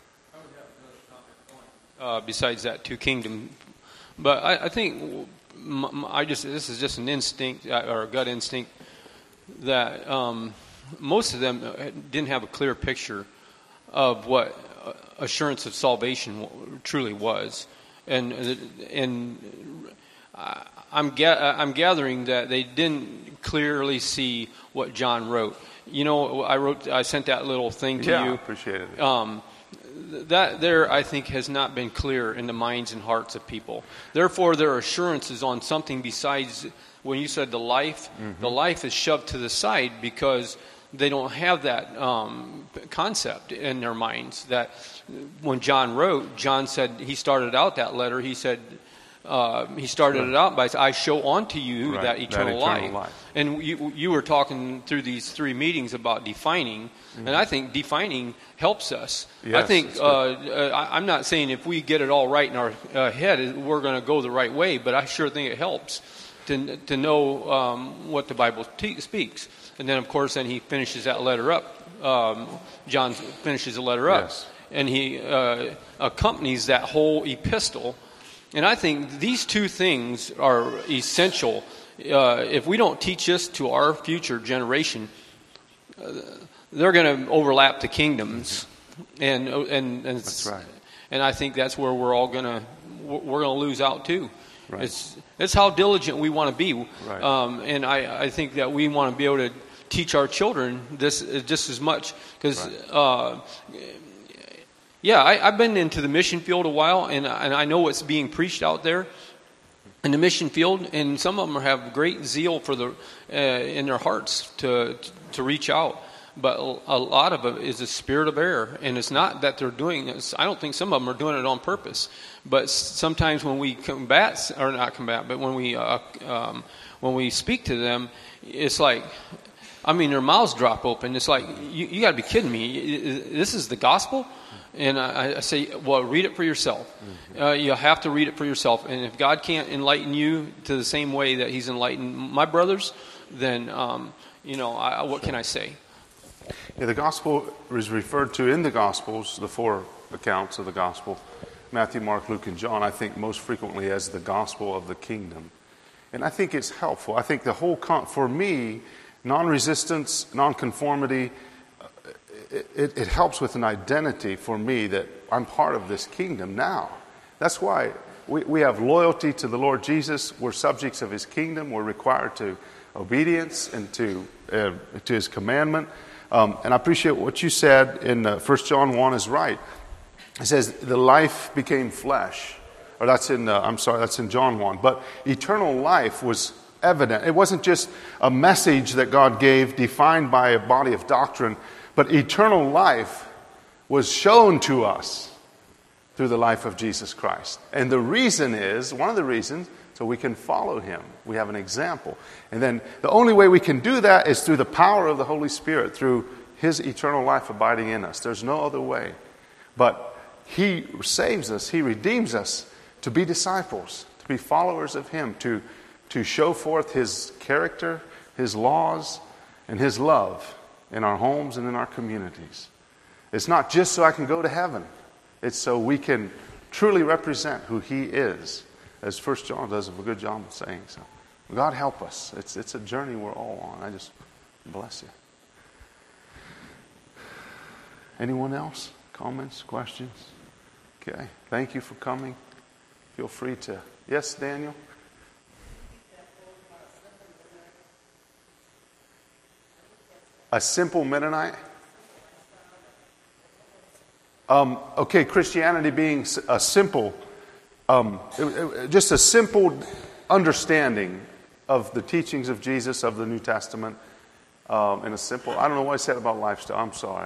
Uh, besides that, two kingdom. But I, I think I just this is just an instinct or a gut instinct that um, most of them didn't have a clear picture of what assurance of salvation truly was, and and I'm ga- I'm gathering that they didn't clearly see what John wrote. You know, I wrote I sent that little thing to yeah, you. I appreciate it. Um, that there, I think, has not been clear in the minds and hearts of people. Therefore, their assurance is on something besides, when you said the life, mm-hmm. the life is shoved to the side because they don't have that um, concept in their minds. That when John wrote, John said, he started out that letter, he said, uh, he started right. it out by, I show unto you right. that, eternal that eternal life. life. And you, you were talking through these three meetings about defining, mm-hmm. and I think defining helps us. Yes, I think, uh, uh, I'm not saying if we get it all right in our uh, head, we're going to go the right way, but I sure think it helps to, to know um, what the Bible te- speaks. And then, of course, then he finishes that letter up. Um, John finishes the letter up. Yes. And he uh, accompanies that whole epistle. And I think these two things are essential. Uh, if we don't teach this to our future generation, uh, they're going to overlap the kingdoms. And and and, that's right. And I think that's where we're all going to we're going to lose out too. Right. It's it's how diligent we want to be, right. um, and I, I think that we want to be able to teach our children this just as much because, right. uh, yeah, I, I've been into the mission field a while, and and I know what's being preached out there in the mission field, and some of them have great zeal for the uh, in their hearts to to reach out. But a lot of it is a spirit of error, and it's not that they're doing this. I don't think some of them are doing it on purpose. But sometimes when we combat, or not combat, but when we uh, um, when we speak to them, it's like, I mean, their mouths drop open. It's like, you, you got to be kidding me. This is the gospel? And I, I say, well, read it for yourself. Mm-hmm. Uh, you have to read it for yourself. And if God can't enlighten you to the same way that He's enlightened my brothers, then um, you know, I, what can I say? Yeah, the gospel is referred to in the Gospels, the four accounts of the gospel, Matthew, Mark, Luke, and John, I think most frequently as the gospel of the kingdom. And I think it's helpful. I think the whole, con- for me, non-resistance, non-conformity, uh, it, it, it helps with an identity for me that I'm part of this kingdom now. That's why we, we have loyalty to the Lord Jesus. We're subjects of His kingdom. We're required to obedience and to, uh, to His commandment. Um, and I appreciate what you said in uh, First John one is right. It says, the life became flesh. Or that's in, uh, I'm sorry, that's in John one. But eternal life was evident. It wasn't just a message that God gave defined by a body of doctrine, but eternal life was shown to us through the life of Jesus Christ. And the reason is, one of the reasons, so we can follow Him. We have an example. And then the only way we can do that is through the power of the Holy Spirit, through His eternal life abiding in us. There's no other way. But He saves us, He redeems us to be disciples, to be followers of Him, to, to show forth His character, His laws, and His love in our homes and in our communities. It's not just so I can go to heaven. It's so we can truly represent who He is, as First John does a good job of saying so. God help us. It's, it's a journey we're all on. I just bless you. Anyone else? Comments, questions? Okay. Thank you for coming. Feel free to. Yes, Daniel? A simple Mennonite? Um, okay, Christianity being a simple, um, it, it, just a simple understanding of the teachings of Jesus, of the New Testament, um, in a simple, I don't know what I said about lifestyle, I'm sorry.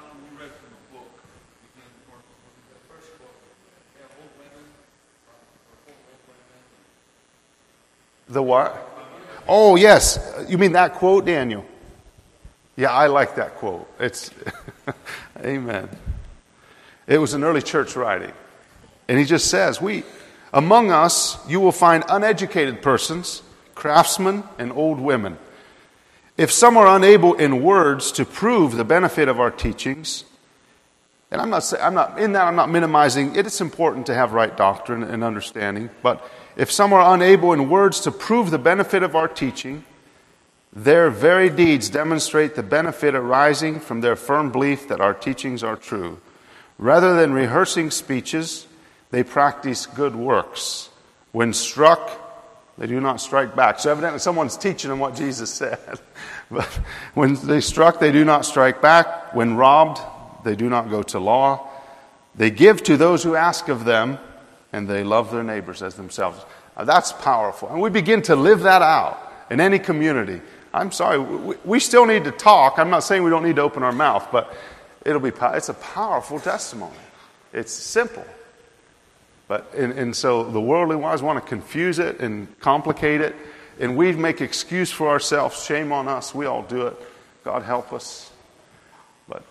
The what? Oh, yes. You mean that quote, Daniel? Yeah, I like that quote. It's, amen. It was an early church writing. And he just says, we, among us, you will find uneducated persons, craftsmen, and old women. If some are unable in words to prove the benefit of our teachings, and I'm not, I'm not in that I'm not minimizing it. It's important to have right doctrine and understanding. But if some are unable in words to prove the benefit of our teaching, their very deeds demonstrate the benefit arising from their firm belief that our teachings are true. Rather than rehearsing speeches, they practice good works. When struck, they do not strike back. So evidently someone's teaching them what Jesus said. But when they struck, they do not strike back. When robbed, they do not go to law. They give to those who ask of them, and they love their neighbors as themselves. Now, that's powerful. And we begin to live that out in any community. I'm sorry, we, we still need to talk. I'm not saying we don't need to open our mouth, but it'll be it's a powerful testimony. It's simple. But and, and so the worldly wise want to confuse it and complicate it, and we make excuse for ourselves. Shame on us. We all do it. God help us. But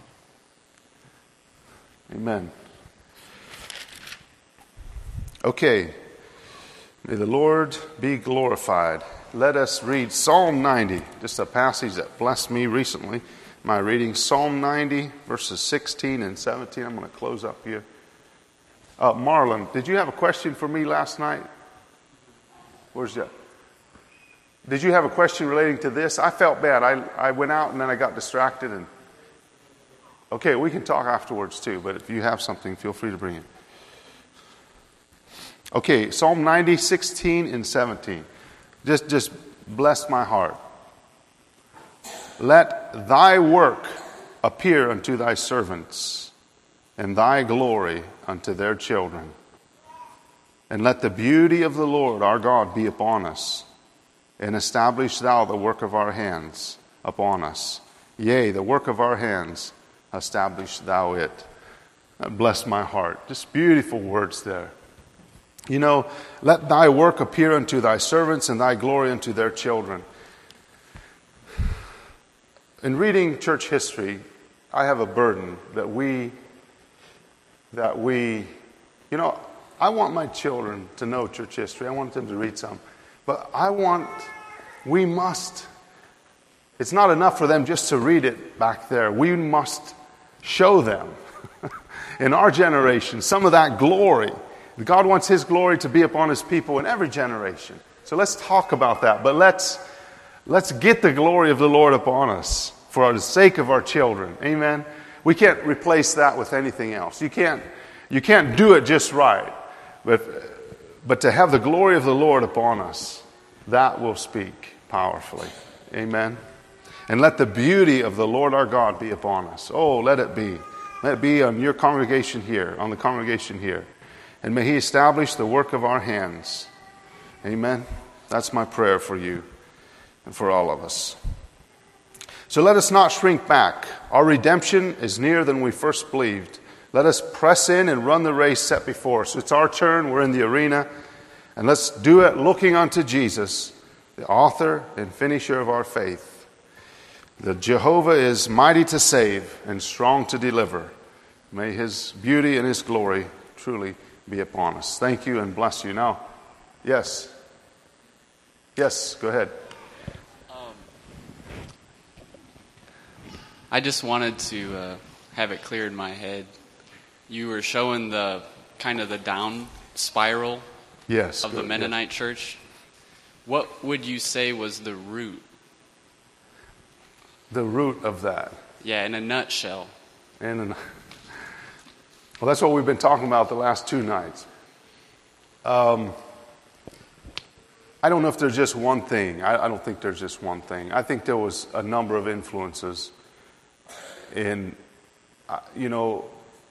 amen. Okay. May the Lord be glorified. Let us read Psalm ninety, just a passage that blessed me recently. My reading Psalm ninety, verses sixteen and seventeen. I'm going to close up here. Uh, Marlon, did you have a question for me last night? Where's that? Did you have a question relating to this? I felt bad. I, I went out and then I got distracted. And okay, we can talk afterwards too, but if you have something, feel free to bring it. Okay, Psalm ninety, sixteen and seventeen. Just, just bless my heart. Let thy work appear unto thy servants, and thy glory unto their children. And let the beauty of the Lord our God be upon us, and establish thou the work of our hands upon us. Yea, the work of our hands, establish thou it. Bless my heart. Just beautiful words there. You know, let thy work appear unto thy servants, and thy glory unto their children. In reading church history, I have a burden that we, that we, you know, I want my children to know church history. I want them to read some. But I want, we must, it's not enough for them just to read it back there. We must show them, in our generation, some of that glory. God wants His glory to be upon His people in every generation. So let's talk about that. But let's let's get the glory of the Lord upon us for the sake of our children. Amen. We can't replace that with anything else. You can't you can't do it just right. But but to have the glory of the Lord upon us, that will speak powerfully. Amen. And let the beauty of the Lord our God be upon us. Oh, let it be. Let it be on your congregation here, on the congregation here. And may He establish the work of our hands. Amen. That's my prayer for you and for all of us. So let us not shrink back. Our redemption is nearer than we first believed. Let us press in and run the race set before us. It's our turn. We're in the arena. And let's do it looking unto Jesus, the author and finisher of our faith. The Jehovah is mighty to save and strong to deliver. May His beauty and His glory truly be upon us. Thank you and bless you. Now, yes. Yes, go ahead. Um, I just wanted to uh, have it clear in my head. You were showing the kind of the down spiral yes, of good, the Mennonite yes. church. What would you say was the root? The root of that. Yeah, in a nutshell. And an Well, that's what we've been talking about the last two nights. Um, I don't know if there's just one thing. I, I don't think there's just one thing. I think there was a number of influences. In, uh, you know,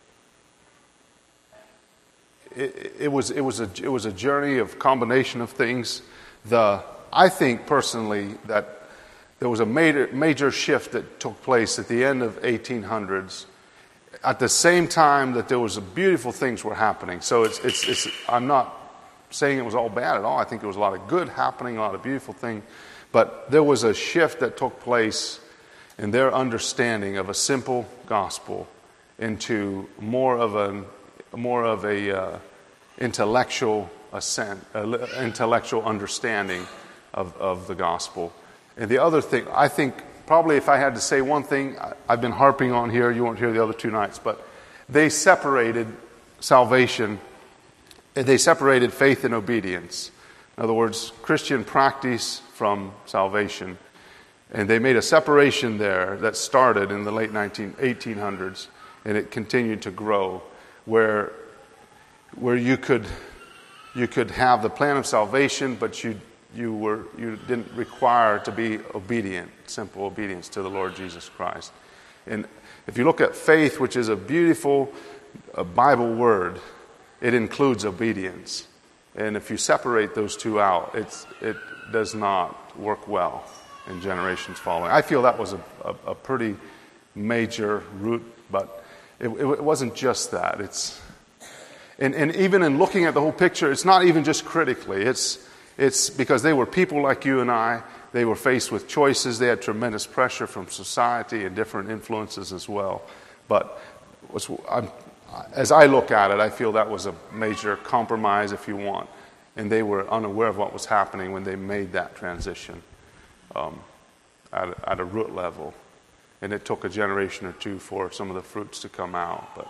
it, it was it was a it was a journey of combination of things. The I think personally that there was a major major shift that took place at the end of eighteen hundreds. At the same time that there was beautiful things were happening. So it's, it's, it's, I'm not saying it was all bad at all. I think there was a lot of good happening, a lot of beautiful things. But there was a shift that took place in their understanding of a simple gospel into more of an more of a uh, intellectual assent, uh, intellectual understanding of, of the gospel. And the other thing, I think, probably if I had to say one thing, I've been harping on here, you weren't here the other two nights, but they separated salvation, they separated faith and obedience. In other words, Christian practice from salvation. And they made a separation there that started in the late nineteen, eighteen hundreds, and it continued to grow, where where you could you could have the plan of salvation, but you you were you didn't require to be obedient, simple obedience to the Lord Jesus Christ. And if you look at faith, which is a beautiful a Bible word, it includes obedience. And if you separate those two out, it's, it does not work well in generations following. I feel that was a, a, a pretty major root, but it, it wasn't just that. It's and, and even in looking at the whole picture, it's not even just critically. It's it's because they were people like you and I. They were faced with choices. They had tremendous pressure from society and different influences as well. But what's, I'm, as I look at it, I feel that was a major compromise, if you want. And they were unaware of what was happening when they made that transition um, at, a, at a root level. And it took a generation or two for some of the fruits to come out. But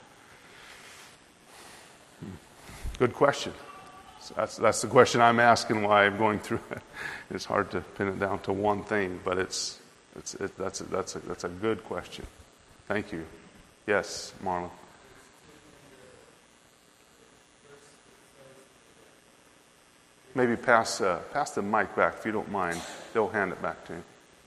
good question. So that's that's the question I'm asking. Why I'm going through it. It's hard to pin it down to one thing, but it's it's it, that's a, that's a, that's a good question. Thank you. Yes, Marlon. Maybe pass uh, pass the mic back if you don't mind. They'll hand it back to you.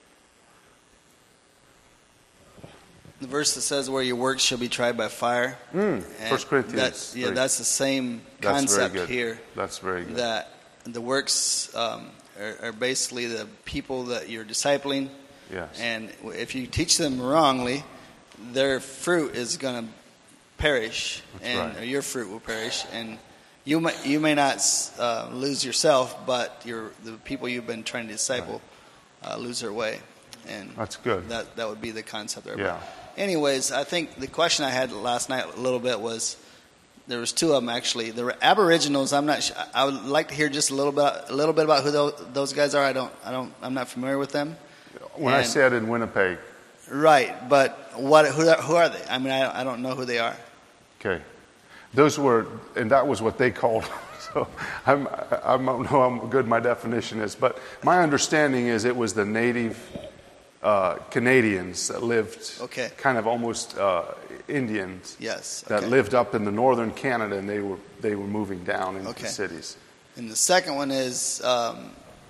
The verse that says, "Where your works shall be tried by fire." Mm, First Corinthians. That, yeah, that's the same That's concept very good. here. That's very good. That the works um, are, are basically the people that you're discipling, Yes. and if you teach them wrongly, their fruit is going to perish, That's and right. or your fruit will perish, and you may you may not uh, lose yourself, but your the people you've been trying to disciple uh, lose their way, and That's good. That that would be the concept there. Yeah. Anyways, I think the question I had last night a little bit was, there was two of them actually. The Aboriginals, I'm not. Sure, I would like to hear just a little bit, a little bit about who those, those guys are. I don't, I don't, I'm not familiar with them. When I And- said in Winnipeg, Right, but what? Who, who are they? I mean, I, I don't know who they are. okay, those were, and that was what they called. So I'm, I don't know how good my definition is, but my understanding is it was the native uh, Canadians that lived, Okay. kind of almost uh, Indians. Yes. That okay. lived up in the northern Canada, and they were they were moving down into Okay. the cities. And the second one is, um,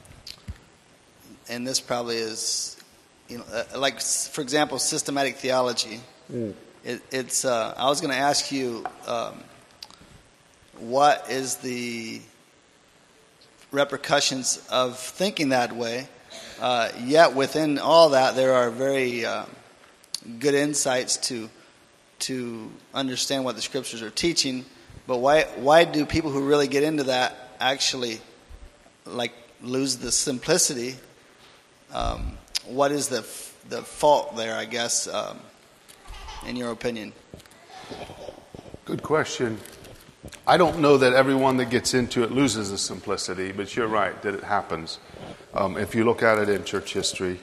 and this probably is, you know, uh, like for example, systematic theology. Mm. It, it's. Uh, I was going to ask you, um, what is the repercussions of thinking that way? Uh, yet within all that, there are very uh, good insights to to understand what the scriptures are teaching. But why why do people who really get into that actually like lose the simplicity? Um, what is the the fault there? I guess, um, in your opinion. Good question. I don't know that everyone that gets into it loses the simplicity, but you're right that it happens. Um, if you look at it in church history,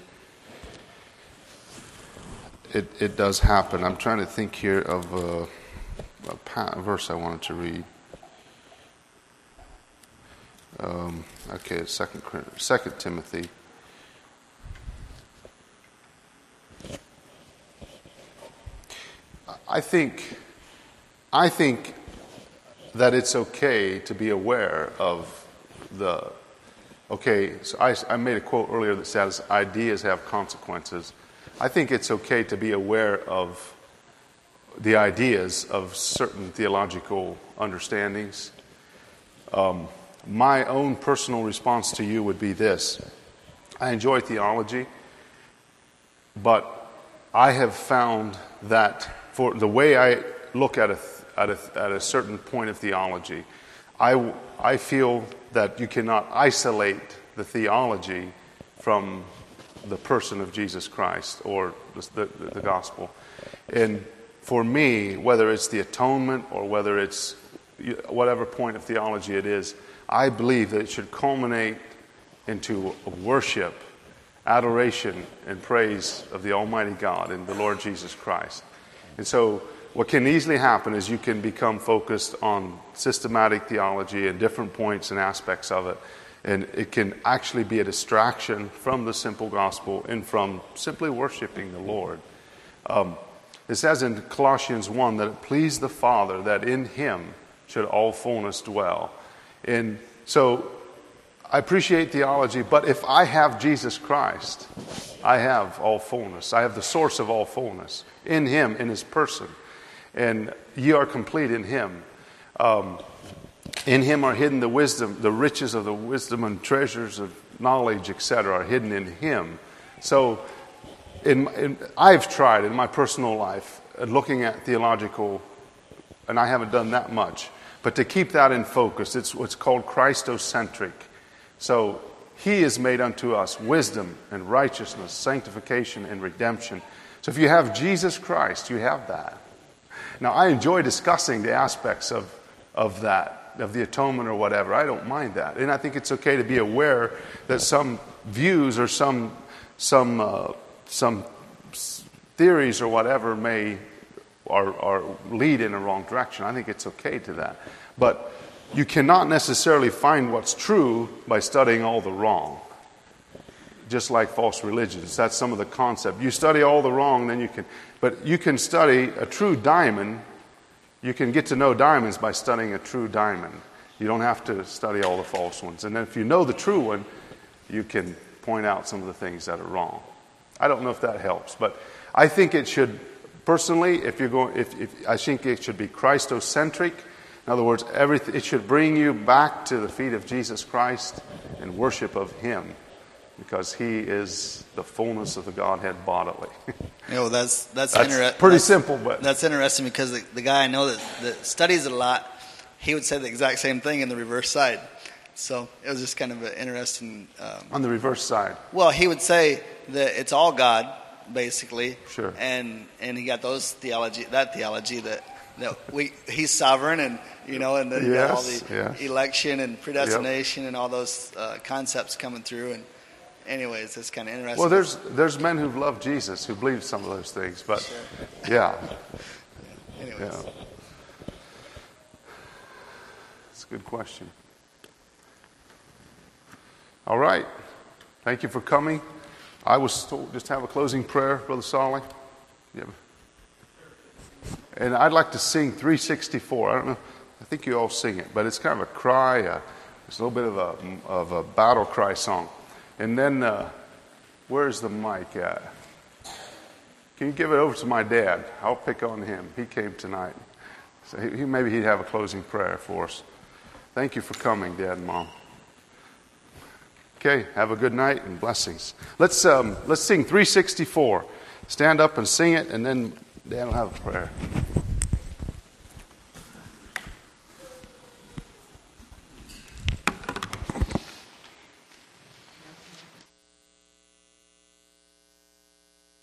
it, it does happen. I'm trying to think here of a, a, pa- a verse I wanted to read. Um, okay, it's Second Second Timothy. I think, I think that it's okay to be aware of the. Okay, so I, I made a quote earlier that says ideas have consequences. I think it's okay to be aware of the ideas of certain theological understandings. Um, my own personal response to you would be this. I enjoy theology, but I have found that for the way I look at a, at a, at a certain point of theology, I, I feel that you cannot isolate the theology from the person of Jesus Christ or the, the, the gospel. And for me, whether it's the atonement or whether it's whatever point of theology it is, I believe that it should culminate into a worship, adoration, and praise of the Almighty God and the Lord Jesus Christ. And so what can easily happen is you can become focused on systematic theology and different points and aspects of it, and it can actually be a distraction from the simple gospel and from simply worshiping the Lord. Um, it says in Colossians one that it pleased the Father that in Him should all fullness dwell. And so I appreciate theology, but if I have Jesus Christ, I have all fullness. I have the source of all fullness in Him, in His person. And ye are complete in him. Um, in him are hidden the wisdom, the riches of the wisdom and treasures of knowledge, et cetera, are hidden in him. So in, in, I've tried in my personal life uh, looking at theological, and I haven't done that much, but to keep that in focus, it's what's called Christocentric. So he is made unto us wisdom and righteousness, sanctification and redemption. So if you have Jesus Christ, you have that. Now, I enjoy discussing the aspects of, of that, of the atonement or whatever. I don't mind that. And I think it's okay to be aware that some views or some some uh, some theories or whatever may or, or lead in a wrong direction. I think it's okay to that. But you cannot necessarily find what's true by studying all the wrong. Just like false religions. That's some of the concept. You study all the wrong, then you can... But you can study a true diamond. You can get to know diamonds by studying a true diamond. You don't have to study all the false ones. And then if you know the true one, you can point out some of the things that are wrong. I don't know if that helps, but I think it should, personally, if you're going, if, if I think it should be Christocentric. In other words, everything, it should bring you back to the feet of Jesus Christ and worship of him, because he is the fullness of the Godhead bodily. You know, that's that's, that's inter- pretty that's, simple, but that's interesting because the, the guy I know that, that studies it a lot, he would say the exact same thing in the reverse side. So it was just kind of an interesting. Um, on the reverse side. Well, he would say that it's all God, basically. Sure. And and he got those theology, that theology that that we he's sovereign, and you know, and then you got all Yes, the yes. election and predestination Yep. and all those uh, concepts coming through. And anyways, it's kind of interesting. Well, there's there's men who've loved Jesus who believe some of those things, but Sure. yeah, Anyways. yeah. It's a good question. All right. Thank you for coming. I was told just have a closing prayer, Brother Solly. Yeah. And I'd like to sing three sixty-four. I don't know. I think you all sing it, but it's kind of a cry. Uh, it's a little bit of a of a battle cry song. And then, uh, where's the mic at? Can you give it over to my dad? I'll pick on him. He came tonight. So he, he maybe he'd have a closing prayer for us. Thank you for coming, Dad and Mom. Okay, have a good night and blessings. Let's um, let's sing three sixty-four. Stand up and sing it, and then Dad will have a prayer.